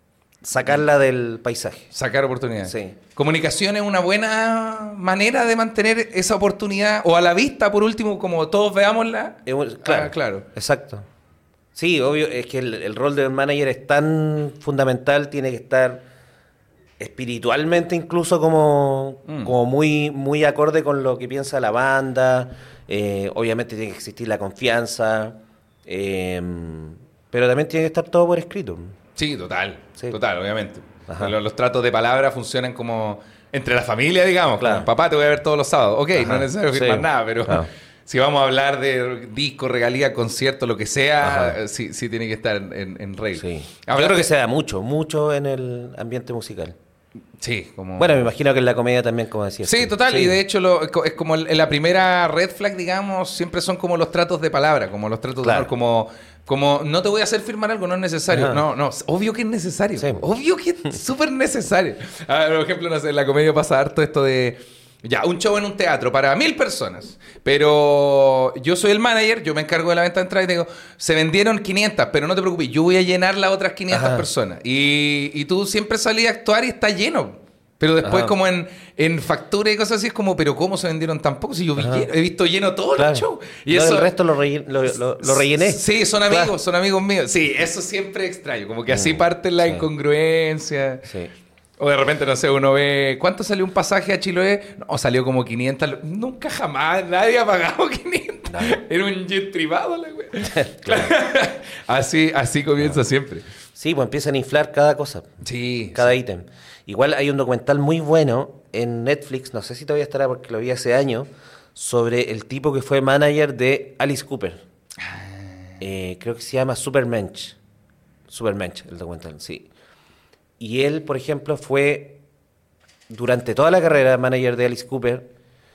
sacarla del paisaje. Sacar oportunidades. Sí. Comunicación es una buena manera de mantener esa oportunidad, o a la vista, por último, como todos veámosla. Eh, bueno, Claro, Ah, claro. exacto. Sí, obvio, es que el, el rol del manager es tan fundamental, tiene que estar espiritualmente incluso como, Mm. como muy, muy acorde con lo que piensa la banda. Eh, obviamente tiene que existir la confianza, eh, pero también tiene que estar todo por escrito. Sí, total. Sí. Total, obviamente. Ajá. Los, los tratos de palabra funcionan como entre la familia, digamos. Claro. Como, papá, te voy a ver todos los sábados. Ok, Ajá. no es necesario firmar Sí. nada, pero Claro. si vamos a hablar de disco, regalía, concierto, lo que sea, Ajá. eh, sí, sí tiene que estar en, en regla. Sí. Ahora Yo creo que te- se da mucho, mucho en el ambiente musical. Sí, como... Bueno, me imagino que en la comedia también, como decías. Sí, tú. total, Sí. y de hecho lo- es como el- la primera red flag, digamos, siempre son como los tratos de palabra, como los tratos Claro. de honor, como, como no te voy a hacer firmar algo, no es necesario. Ajá. No, no, es obvio que es necesario, Sí. obvio que es súper necesario. Ah, por ejemplo, no sé, en la comedia pasa harto esto de, ya, un show en un teatro para mil personas, pero yo soy el manager, yo me encargo de la venta de entradas y te digo, se vendieron quinientas, pero no te preocupes, yo voy a llenar las otras quinientas Ajá. personas. Y, y tú siempre salís a actuar y está lleno. Pero después Ajá. como en, en factura y cosas así es como, pero ¿cómo se vendieron tan poco? Si yo vi Ajá. lleno- he visto lleno todo Claro. el show. Y Yo eso, el resto lo, rellen- lo, lo- lo rellené. Sí, son amigos, Claro. son amigos míos. Sí, eso siempre extraño. Como que así Mm, parte la sí. incongruencia. Sí. O de repente, no sé, uno ve, ¿cuánto salió un pasaje a Chiloé? No, salió como quinientas. Nunca jamás nadie ha pagado quinientas. Era un jet privado la wea. Claro. Así, así comienza siempre. Sí, pues empiezan a inflar cada cosa, Sí. cada ítem. Igual hay un documental muy bueno en Netflix, no sé si todavía estará porque lo vi hace años, sobre el tipo que fue manager de Alice Cooper. Eh, creo que se llama Supermensch. Supermensch, el documental, sí. Y él, por ejemplo, fue durante toda la carrera manager de Alice Cooper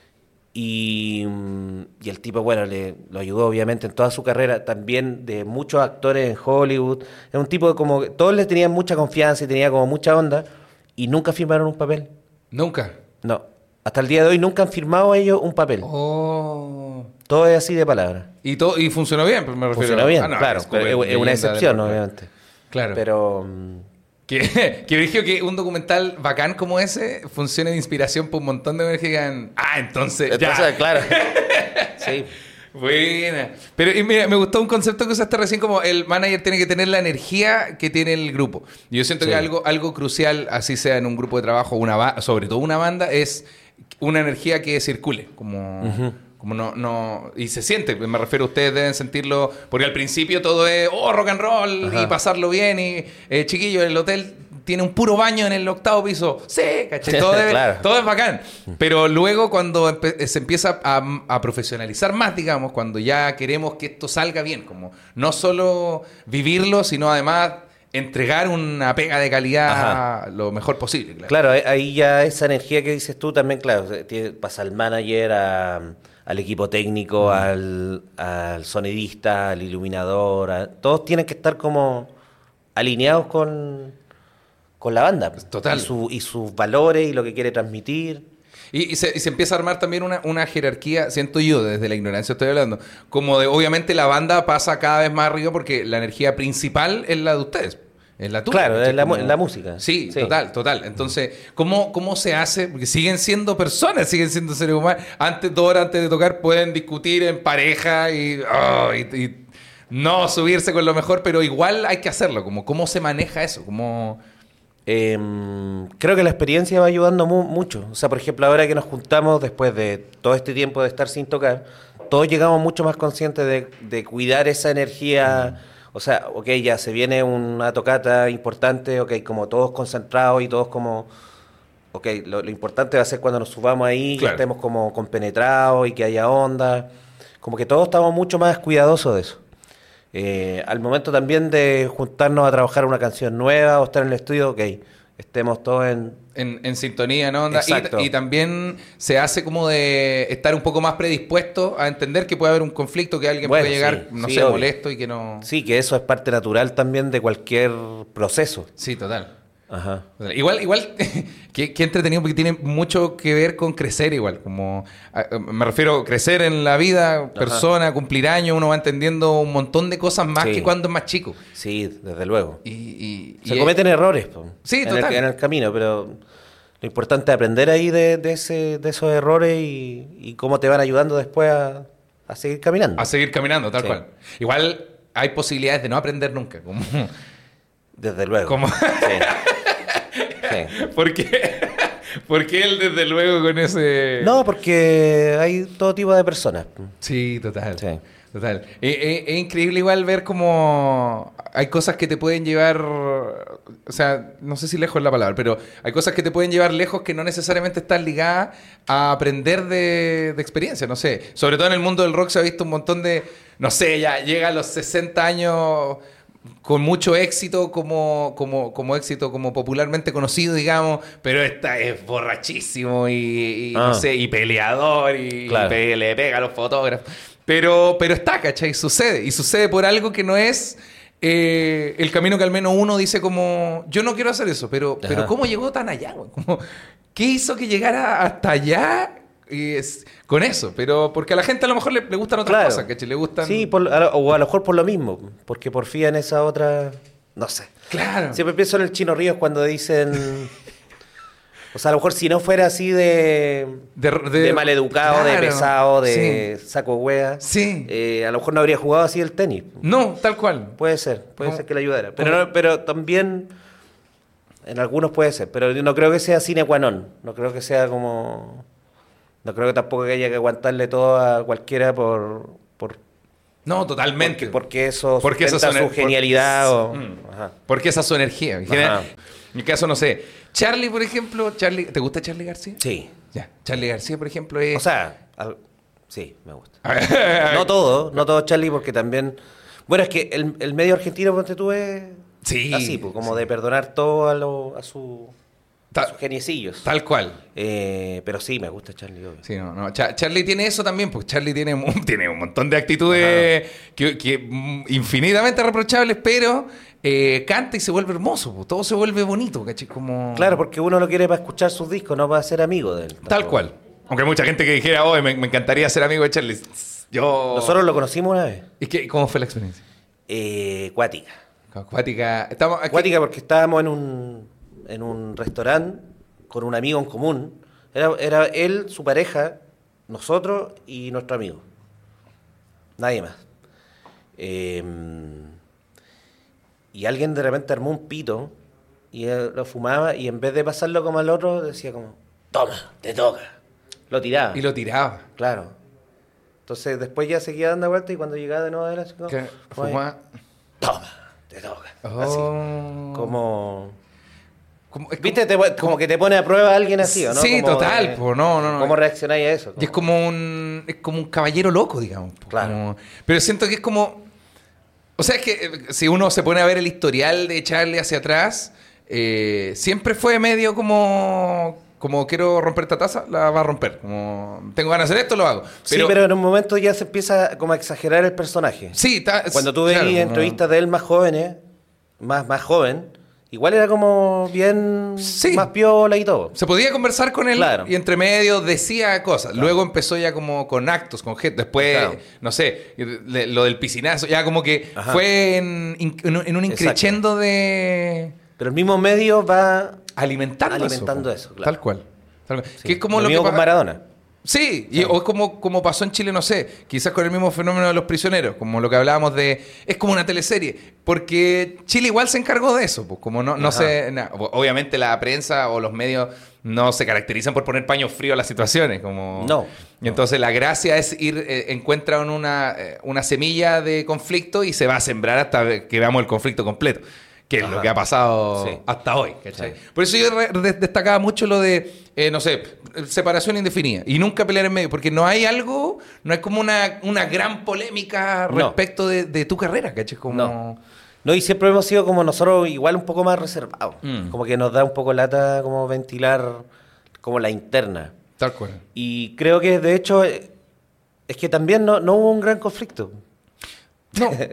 y, mm, y el tipo, bueno, le, lo ayudó obviamente en toda su carrera, también de muchos actores en Hollywood. Es un tipo que como que todos le tenían mucha confianza y tenía como mucha onda y nunca firmaron un papel. Nunca. No, hasta el día de hoy nunca han firmado ellos un papel. Oh. Todo es así de palabra. Y, todo, y funcionó bien, pero me refiero. Funcionó bien, Ah, no, claro, es como pero es, es leyenda una del excepción, rock. obviamente. Claro. Pero... mm, Que, que dije que un documental bacán como ese funcione de inspiración para un montón de mujeres que digan, ah, entonces, entonces, ya. claro. Sí. Buena. Pero y mira, me gustó un concepto que usaste recién como el manager tiene que tener la energía que tiene el grupo. Y yo siento Sí. que algo, algo crucial, así sea en un grupo de trabajo, una ba- sobre todo una banda, es una energía que circule. Como, Ujú. como no, no. Y se siente, me refiero, ustedes deben sentirlo, porque al principio todo es oh, rock and roll Ajá. y pasarlo bien. Y eh, chiquillo, el hotel tiene un puro baño en el octavo piso. Sí, caché. Todo, debe- Claro. todo es bacán. Pero luego cuando empe- se empieza a, a profesionalizar más, digamos, cuando ya queremos que esto salga bien, como no solo vivirlo, sino además entregar una pega de calidad Ajá. lo mejor posible. Claro. Claro, ahí- ahí ya esa energía que dices tú también, claro, tiene- pasa al manager, a- al equipo técnico, al, al sonidista, al iluminador, a- todos tienen que estar como alineados con, con la banda. Total. Y, su- y sus valores y lo que quiere transmitir. Y, y se, y se empieza a armar también una, una jerarquía, siento yo, desde la ignorancia estoy hablando, como de, obviamente la banda pasa cada vez más arriba porque la energía principal es la de ustedes. Es la tuya. Claro, ¿cachai? es la mu- Como- la música. Sí, Sí. total, total. Entonces, ¿cómo, ¿cómo se hace? Porque siguen siendo personas, siguen siendo seres humanos. Antes, dos horas antes de tocar, pueden discutir en pareja y, oh, y, y no subirse con lo mejor, pero igual hay que hacerlo. Como, ¿cómo se maneja eso? ¿Cómo... Eh, creo que la experiencia va ayudando mu- mucho. O sea, por ejemplo, ahora que nos juntamos después de todo este tiempo de estar sin tocar, todos llegamos mucho más conscientes de, de cuidar esa energía. O sea, ok, ya se viene una tocata importante, ok, como todos concentrados y todos como... Ok, lo, lo importante va a ser cuando nos subamos ahí, Claro. que estemos como compenetrados y que haya onda. Como que todos estamos mucho más cuidadosos de eso. Eh, al momento también de juntarnos a trabajar una canción nueva o estar en el estudio, ok, estemos todos en... En, en sintonía, ¿no? Onda? Exacto. Y, y también se hace como de estar un poco más predispuesto a entender que puede haber un conflicto, que alguien Bueno, puede llegar, sí, no sí, sé, obvio. molesto y que no... Sí, que eso es parte natural también de cualquier proceso. Sí, total. Ajá. O sea, igual, igual, que, que entretenido porque tiene mucho que ver con crecer igual. Como, a, a, me refiero a crecer en la vida, persona, Ajá. cumplir años, uno va entendiendo un montón de cosas más sí. que cuando es más chico. Sí, desde luego. Y, y, Se y cometen es... errores po, sí, en, total. el, en el camino, pero lo importante es aprender ahí de, de, ese, de esos errores y, y cómo te van ayudando después a, a seguir caminando. A seguir caminando, tal sí. cual. Igual hay posibilidades de no aprender nunca. Como... Desde luego. Como... Sí. Sí. ¿Por qué? ¿Por qué él desde luego con ese...? No, porque hay todo tipo de personas. Sí, total. Sí. Total. Es, es, es increíble igual ver cómo hay cosas que te pueden llevar... O sea, no sé si lejos es la palabra, pero hay cosas que te pueden llevar lejos que no necesariamente están ligadas a aprender de, de experiencia, no sé. Sobre todo en el mundo del rock se ha visto un montón de... No sé, ya llega a los sesenta años... con mucho éxito como, como, como éxito como popularmente conocido, digamos, pero esta es borrachísimo y, y ah. no sé, y peleador y, claro. y le pega a los fotógrafos. Pero, pero está, ¿cachai? Sucede. Y sucede por algo que no es eh, el camino que al menos uno dice como, yo no quiero hacer eso, pero, pero ¿cómo llegó tan allá? Como, ¿qué hizo que llegara hasta allá? Y es, con eso, pero porque a la gente a lo mejor le, le gustan otras claro. cosas, ¿cachai? Le gustan... Sí, por, a, o a lo mejor por lo mismo, porque porfían esa otra... No sé. Claro. Siempre pienso en el Chino Ríos cuando dicen... O sea, a lo mejor si no fuera así de... De, de, de maleducado, claro, de pesado, de sí. saco hueá, sí. eh, a lo mejor no habría jugado así el tenis. No, tal cual. Puede ser, puede ¿Cómo? ser que le ayudara. Pero, no, pero también... En algunos puede ser, pero no creo que sea sine qua non. No creo que sea como... No creo que tampoco haya que aguantarle todo a cualquiera por... por no, totalmente. Porque, porque eso porque esa su por, genialidad. Por, o, mm, porque esa es su energía. En, general, en mi caso, no sé. Charlie, por ejemplo. Charlie, ¿te gusta Charlie García? Sí. Ya. Charlie García, por ejemplo, es... O sea, al, sí, me gusta. No todo, no todo Charlie, porque también... Bueno, es que el, el medio argentino, ponte tú, es sí, así, pues, como sí. de perdonar todo a, lo, a su... Tal, sus geniecillos. Tal cual. Eh, pero sí, me gusta Charlie, obvio. Sí, no, no. Ch- Charlie tiene eso también, porque Charlie tiene un, tiene un montón de actitudes que, que infinitamente reprochables, pero eh, canta y se vuelve hermoso, pues, todo se vuelve bonito, ¿cachai? Como... Claro, porque uno lo quiere para escuchar sus discos, no para ser amigo de él. Tal cual. Aunque hay mucha gente que dijera, oh, me, me encantaría ser amigo de Charlie. Yo... Nosotros lo conocimos una vez. ¿Y qué, cómo fue la experiencia? Eh, cuática. Cuática. Estamos aquí... Cuática porque estábamos en un... en un restaurante con un amigo en común. Era, era él, su pareja, nosotros y nuestro amigo. Nadie más. Eh, y alguien de repente armó un pito y él lo fumaba y en vez de pasarlo como al otro, decía como, toma, te toca. Lo tiraba. Y lo tiraba. Claro. Entonces después ya seguía dando vueltas y cuando llegaba de nuevo a él, así como, fumaba. Toma, te toca. Oh. Así. Como... Como, ¿Viste? como, te, como que te pone a prueba a alguien así, ¿o no? Sí, como, total. Eh, po, no, no, no. ¿Cómo reaccionáis a eso? Y es como un es como un caballero loco, digamos. Po, claro. Como, pero siento que es como... O sea, es que eh, si uno se pone a ver el historial de Charlie hacia atrás, eh, siempre fue medio como... Como quiero romper esta taza, la va a romper. Como tengo ganas de hacer esto, lo hago. Pero, sí, pero en un momento ya se empieza como a exagerar el personaje. Sí, ta, cuando tú veías claro, entrevistas como... de él más jóvenes, más, más joven, igual era como bien sí. más piola y todo. Se podía conversar con él claro. y entre medio decía cosas. Claro. Luego empezó ya como con actos, con gente. Después, claro. no sé, lo del piscinazo, ya como que Ajá. fue en, en, en un increchendo de... Pero el mismo medio va... Alimentando, alimentando eso. eso claro. Tal cual. Tal cual. Sí. Que es como lo, lo mismo que con Maradona. Sí, y, o es como, como pasó en Chile, no sé, quizás con el mismo fenómeno de los prisioneros, como lo que hablábamos de... Es como una teleserie, porque Chile igual se encargó de eso, pues como no, no se... Na, obviamente la prensa o los medios no se caracterizan por poner paños fríos a las situaciones, como... No. Y entonces la gracia es ir, eh, encuentran una, eh, una semilla de conflicto y se va a sembrar hasta que veamos el conflicto completo. Que es Ajá. lo que ha pasado sí. hasta hoy, ¿cachai? Sí. Por eso yo re- de- destacaba mucho lo de, eh, no sé, separación indefinida. Y nunca pelear en medio, porque no hay algo, no hay como una, una gran polémica respecto no. de, de tu carrera, ¿cachai? Como... No. no, y siempre hemos sido como nosotros igual un poco más reservados. Mm. Como que nos da un poco lata como ventilar como la interna. Tal cual. Y creo que de hecho es que también no, no hubo un gran conflicto. No.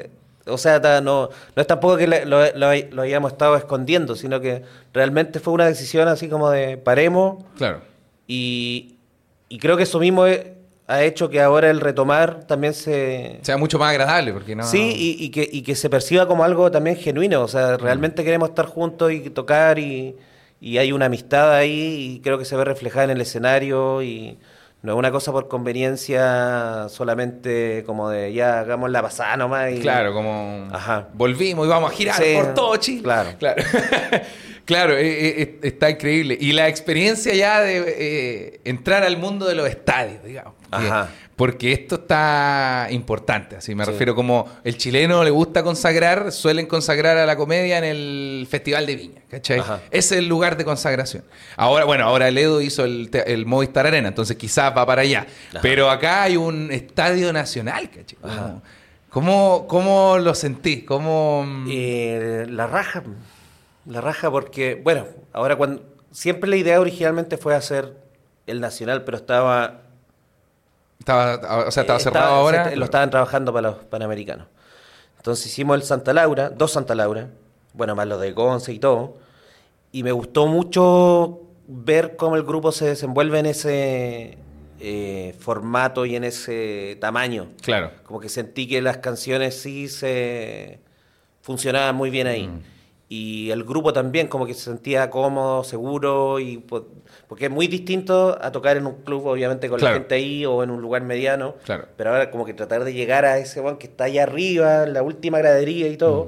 O sea, ta- no, no es tampoco que le- lo, lo, lo hayamos estado escondiendo, sino que realmente fue una decisión así como de paremos Claro. y, y creo que eso mismo he- ha hecho que ahora el retomar también se... Sea mucho más agradable, porque no... Sí, y, y que, y que se perciba como algo también genuino, o sea, realmente queremos estar juntos y tocar y, y hay una amistad ahí y creo que se ve reflejada en el escenario y no es una cosa por conveniencia solamente como de ya hagamos la pasada nomás y... Claro, como Ajá. volvimos y vamos a girar Sí, por todo Chile. claro. Claro, claro eh, eh, eh, está increíble. Y la experiencia ya de eh, entrar al mundo de los estadios, digamos. Porque, Ajá. porque esto está importante, así me Sí. refiero como el chileno le gusta consagrar, suelen consagrar a la comedia en el Festival de Viña, ¿cachai? Ajá. Ese es el lugar de consagración. Ahora, bueno, ahora el Edo hizo el, te- el Movistar Arena, entonces quizás va para allá. Ajá. Pero acá hay un estadio nacional, ¿cachai? Ajá. ¿Cómo, cómo lo sentís? ¿Cómo...? mm, Eh, la raja, la raja porque, bueno, ahora cuando... Siempre la idea originalmente fue hacer el Nacional, pero estaba... Estaba, o sea, estaba eh, cerrado estaba- ahora. se- Lo estaban trabajando para los Panamericanos. Entonces hicimos el Santa Laura, dos Santa Laura, bueno, más los de Conce y todo, y me gustó mucho ver cómo el grupo se desenvuelve en ese eh, formato y en ese tamaño. Claro. Como que sentí que las canciones sí se funcionaban muy bien ahí. Mm. Y el grupo también, como que se sentía cómodo, seguro, y po- porque es muy distinto a tocar en un club, obviamente, con Claro. la gente ahí o en un lugar mediano. Claro. Pero ahora como que tratar de llegar a ese one que está allá arriba, en la última gradería y todo, Mm.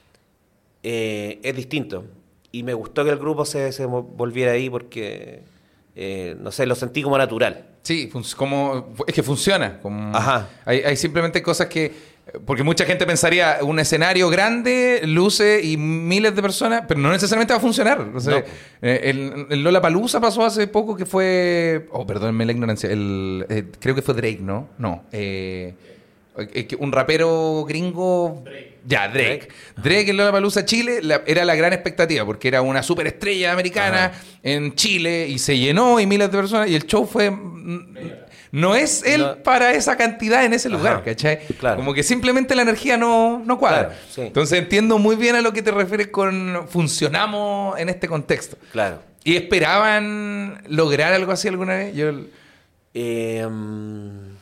eh, es distinto. Y me gustó que el grupo se, se volviera ahí porque, eh, no sé, lo sentí como natural. Sí, fun- como, es que funciona. Como, Ajá. Hay, hay simplemente cosas que... Porque mucha gente pensaría, un escenario grande, luces y miles de personas, pero no necesariamente va a funcionar. O sea, No. eh, el, el Lollapalooza pasó hace poco que fue... Oh, perdónenme la ignorancia. El, eh, creo que fue Drake, ¿no? No. Eh, eh, que un rapero gringo... Ya, Drake. Drake en Lollapalooza Chile la- era la gran expectativa porque era una superestrella americana Ajá. en Chile y se llenó y miles de personas y el show fue... mm, No es él No. para esa cantidad en ese lugar, Ajá, ¿cachai? claro. Como que simplemente la energía no, no cuadra. Claro, sí. Entonces entiendo muy bien a lo que te refieres con funcionamos en este contexto. Claro. ¿Y esperaban lograr algo así alguna vez? Yo... Eh, mm,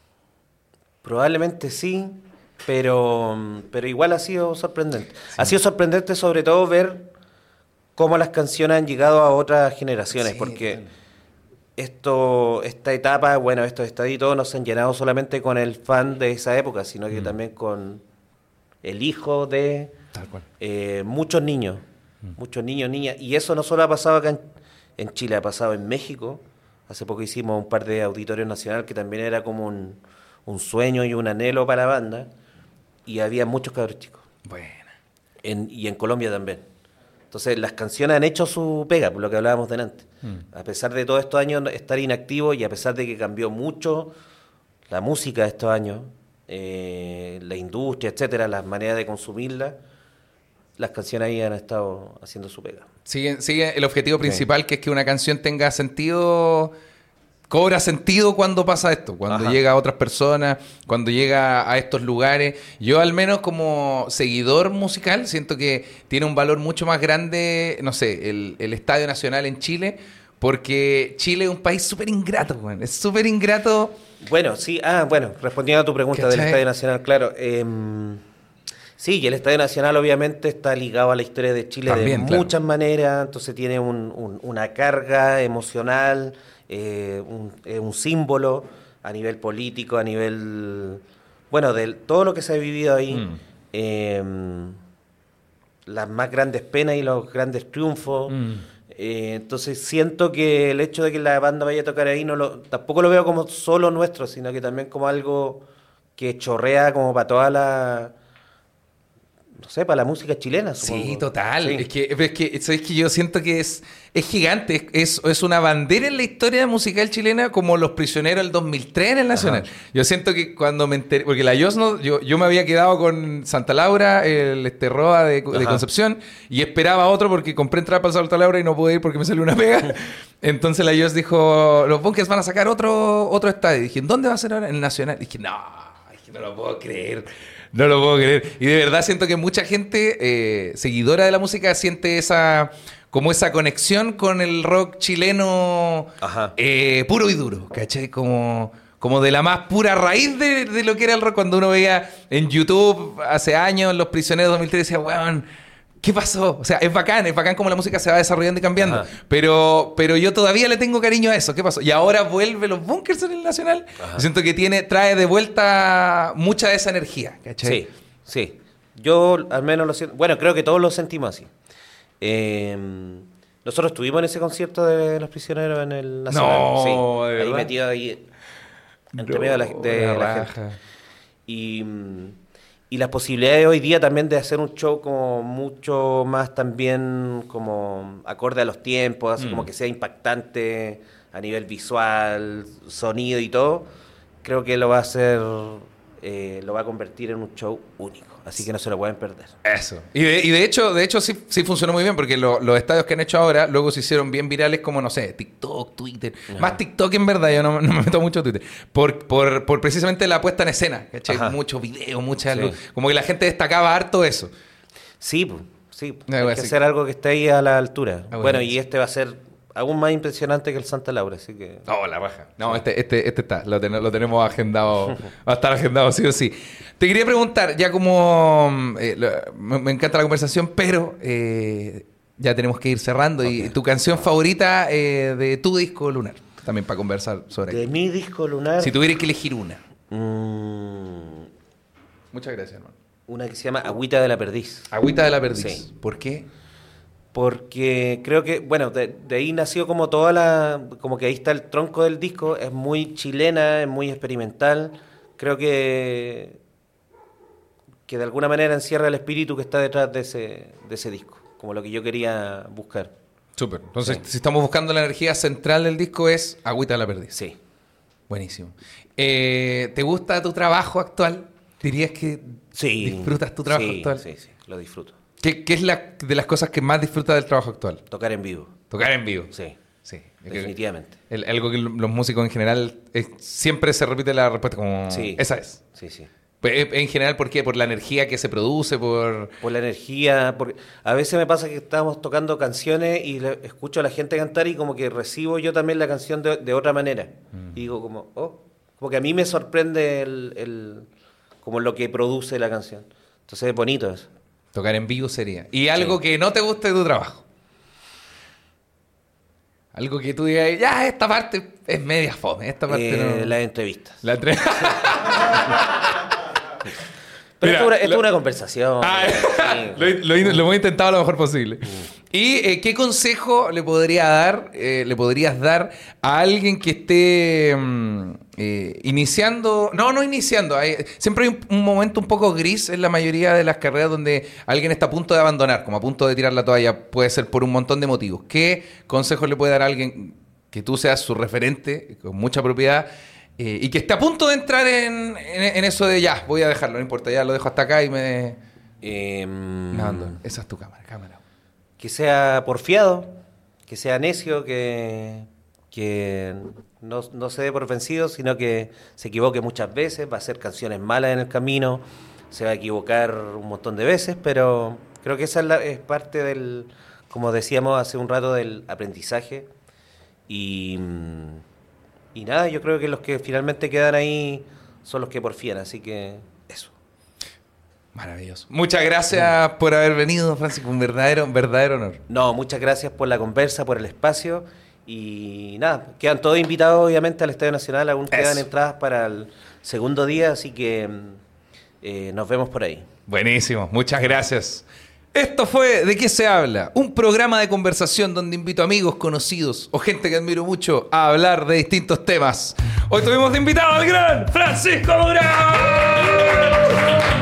probablemente sí, pero, mm, pero igual ha sido sorprendente. Ha sido sorprendente sobre todo ver cómo las canciones han llegado a otras generaciones, Sí, porque total. esto, esta etapa, bueno, estos estadios y todo no se han llenado solamente con el fan de esa época, sino que Mm. también con el hijo de Tal cual. eh, muchos niños, Mm. muchos niños, niñas, y eso no solo ha pasado acá en, en Chile, ha pasado en México. Hace poco hicimos un par de auditorios nacional que también era como un, un sueño y un anhelo para la banda, y había muchos cabros chicos, Bueno. en, y en Colombia también. Entonces las canciones han hecho su pega, por lo que hablábamos delante. Mm. A pesar de todos estos años estar inactivo y a pesar de que cambió mucho la música de estos años, eh, la industria, etcétera, las maneras de consumirla, las canciones ahí han estado haciendo su pega. Sigue, sigue el objetivo principal, que es que una canción tenga sentido, cobra sentido cuando pasa esto, cuando Ajá. llega a otras personas, cuando llega a estos lugares. Yo al menos como seguidor musical siento que tiene un valor mucho más grande, no sé, el, el Estadio Nacional en Chile, porque Chile es un país súper ingrato, weón. Es súper ingrato. Bueno, sí, ah, bueno, respondiendo a tu pregunta del ¿Cachai? Estadio Nacional, claro. em, sí, y el Estadio Nacional obviamente está ligado a la historia de Chile También, de claro. muchas maneras, entonces tiene un- un- una carga emocional, eh, un, eh, un símbolo a nivel político, a nivel, bueno, de todo lo que se ha vivido ahí, Mm. em, las más grandes penas y los grandes triunfos. Mm. Eh, entonces siento que el hecho de que la banda vaya a tocar ahí no lo, tampoco lo veo como solo nuestro, sino que también como algo que chorrea como para toda la, no sé, para la música chilena, Sí, supongo. total. Sí. Es que, es que, ¿sabes que yo siento que es, es gigante, es, es una bandera en la historia musical chilena como Los Prisioneros del dos mil tres en el Nacional. Ajá. Yo siento que cuando me enteré, porque la Yosno, yo, yo me había quedado con Santa Laura, el este Roa de, de Ajá. Concepción, y esperaba otro porque compré entrada para Santa Laura y no pude ir porque me salió una pega. Entonces la Yos dijo, los Bunkers van a sacar otro, otro estadio. Y dije, ¿en dónde va a ser ahora? En el Nacional. Y dije, no, es que no lo puedo creer. No lo puedo creer. Y de verdad siento que mucha gente eh, seguidora de la música siente esa como esa conexión con el rock chileno eh, puro y duro, ¿cachai? Como, como de la más pura raíz de, de lo que era el rock. Cuando uno veía en YouTube hace años Los Prisioneros dos mil tres, decía, weón, ¿qué pasó? O sea, es bacán, es bacán como la música se va desarrollando y cambiando. Pero, pero yo todavía le tengo cariño a eso. ¿Qué pasó? Y ahora vuelve Los Bunkers en el Nacional. Siento que tiene, trae de vuelta mucha de esa energía, ¿cachai? Sí, sí. Yo al menos lo siento. Bueno, creo que todos lo sentimos así. Eh, nosotros estuvimos en ese concierto de Los Prisioneros en el Nacional. No, sí, ¿de ahí verdad? metido ahí entre No, medio de la, de la la raja. gente. Y, y las posibilidades hoy día también de hacer un show como mucho más también como acorde a los tiempos, así Mm. como que sea impactante a nivel visual, sonido y todo, creo que lo va a hacer, eh, lo va a convertir en un show único. Así que no se lo pueden perder. Eso. Y de, y de hecho, de hecho sí, sí funcionó muy bien porque lo- los estadios que han hecho ahora luego se hicieron bien virales como, no sé, TikTok, Twitter. Ajá. Más TikTok en verdad, yo no, no me meto mucho a Twitter. Por, por, por precisamente la puesta en escena, ¿cachai? Ajá. Mucho video, mucha Sí. luz. Como que la gente destacaba harto eso. Sí, pues, sí. No, Hay igual que sí. hacer algo que esté ahí a la altura. Ah, bueno, bueno, y sí. este va a ser aún más impresionante que el Santa Laura, así que... No, la baja. No, este, este, este está, lo, ten- lo tenemos agendado, va a estar agendado sí o sí. Te quería preguntar, ya como eh, lo- me, me encanta la conversación, pero eh, ya tenemos que ir cerrando. Y tu canción favorita eh, de tu disco Lunar, también para conversar sobre De ello. mi disco Lunar... Si tuvieras que elegir una. mm, Muchas gracias, hermano. una que se llama Agüita de la Perdiz. Agüita de la Perdiz. Sí. ¿Por qué? Porque creo que, bueno, de, de ahí nació como toda la... Como que ahí está el tronco del disco. Es muy chilena, es muy experimental. Creo que... Que de alguna manera encierra el espíritu que está detrás de ese, de ese disco. Como lo que yo quería buscar. Súper. Entonces, Sí. si estamos buscando la energía central del disco es Agüita de la Perdiz. Sí. Buenísimo. Eh, ¿Te gusta tu trabajo actual? ¿Dirías que Sí. disfrutas tu trabajo Sí, actual? Sí, sí, lo disfruto. ¿Qué, qué es la de las cosas que más disfrutas del trabajo actual? Tocar en vivo. Tocar en vivo. Sí, Sí. Yo creo que definitivamente. el- algo que los músicos en general eh, siempre se repite la respuesta como Sí. esa es. Sí, sí. Pues, eh, En general, ¿por qué? Por la energía que se produce, por... Por la energía, porque a veces me pasa que estamos tocando canciones y le- escucho a la gente cantar y como que recibo yo también la canción de, de otra manera. Y digo como, oh, como que a mí me sorprende el, el- como lo que produce la canción. Entonces es bonito eso. Tocar en vivo sería. Y algo Sí. que no te guste de tu trabajo. Algo que tú digas, ya, esta parte es media fome, esta parte Eh, no... Las entrevistas. La entre- Pero Mira, esto es una, esto lo- es una conversación. Ah, Sí. lo, lo- lo hemos intentado lo mejor posible. ¿Y eh, qué consejo le podría dar, eh, le podrías dar a alguien que esté mm, eh, iniciando? No, no iniciando. hay- siempre hay un, un momento un poco gris en la mayoría de las carreras donde alguien está a punto de abandonar, como a punto de tirar la toalla. Puede ser por un montón de motivos. ¿Qué consejos le puede dar a alguien que tú seas su referente con mucha propiedad? Eh, y que esté a punto de entrar en, en- en eso de ya, voy a dejarlo, no importa, ya lo dejo hasta acá y me... Em, me abandono. Esa es tu cámara, cámara. que sea porfiado, que sea necio, que, que no, no se dé por vencido, sino que se equivoque muchas veces, va a hacer canciones malas en el camino, se va a equivocar un montón de veces, pero creo que esa es, la- es parte del, como decíamos hace un rato, del aprendizaje. Y, mm, y nada, yo creo que los que finalmente quedan ahí son los que porfían, así que eso. Maravilloso. Muchas gracias por haber venido, Francisco. Un verdadero, un verdadero honor. No, muchas gracias por la conversa, por el espacio. Y nada, quedan todos invitados obviamente al Estadio Nacional, aún Eso. quedan entradas para el segundo día, así que mm, eh, nos vemos por ahí. Buenísimo. Muchas gracias. Esto fue ¿De qué se habla? Un programa de conversación donde invito amigos, conocidos o gente que admiro mucho a hablar de distintos temas. Hoy tuvimos de invitado al gran Francisco Durán.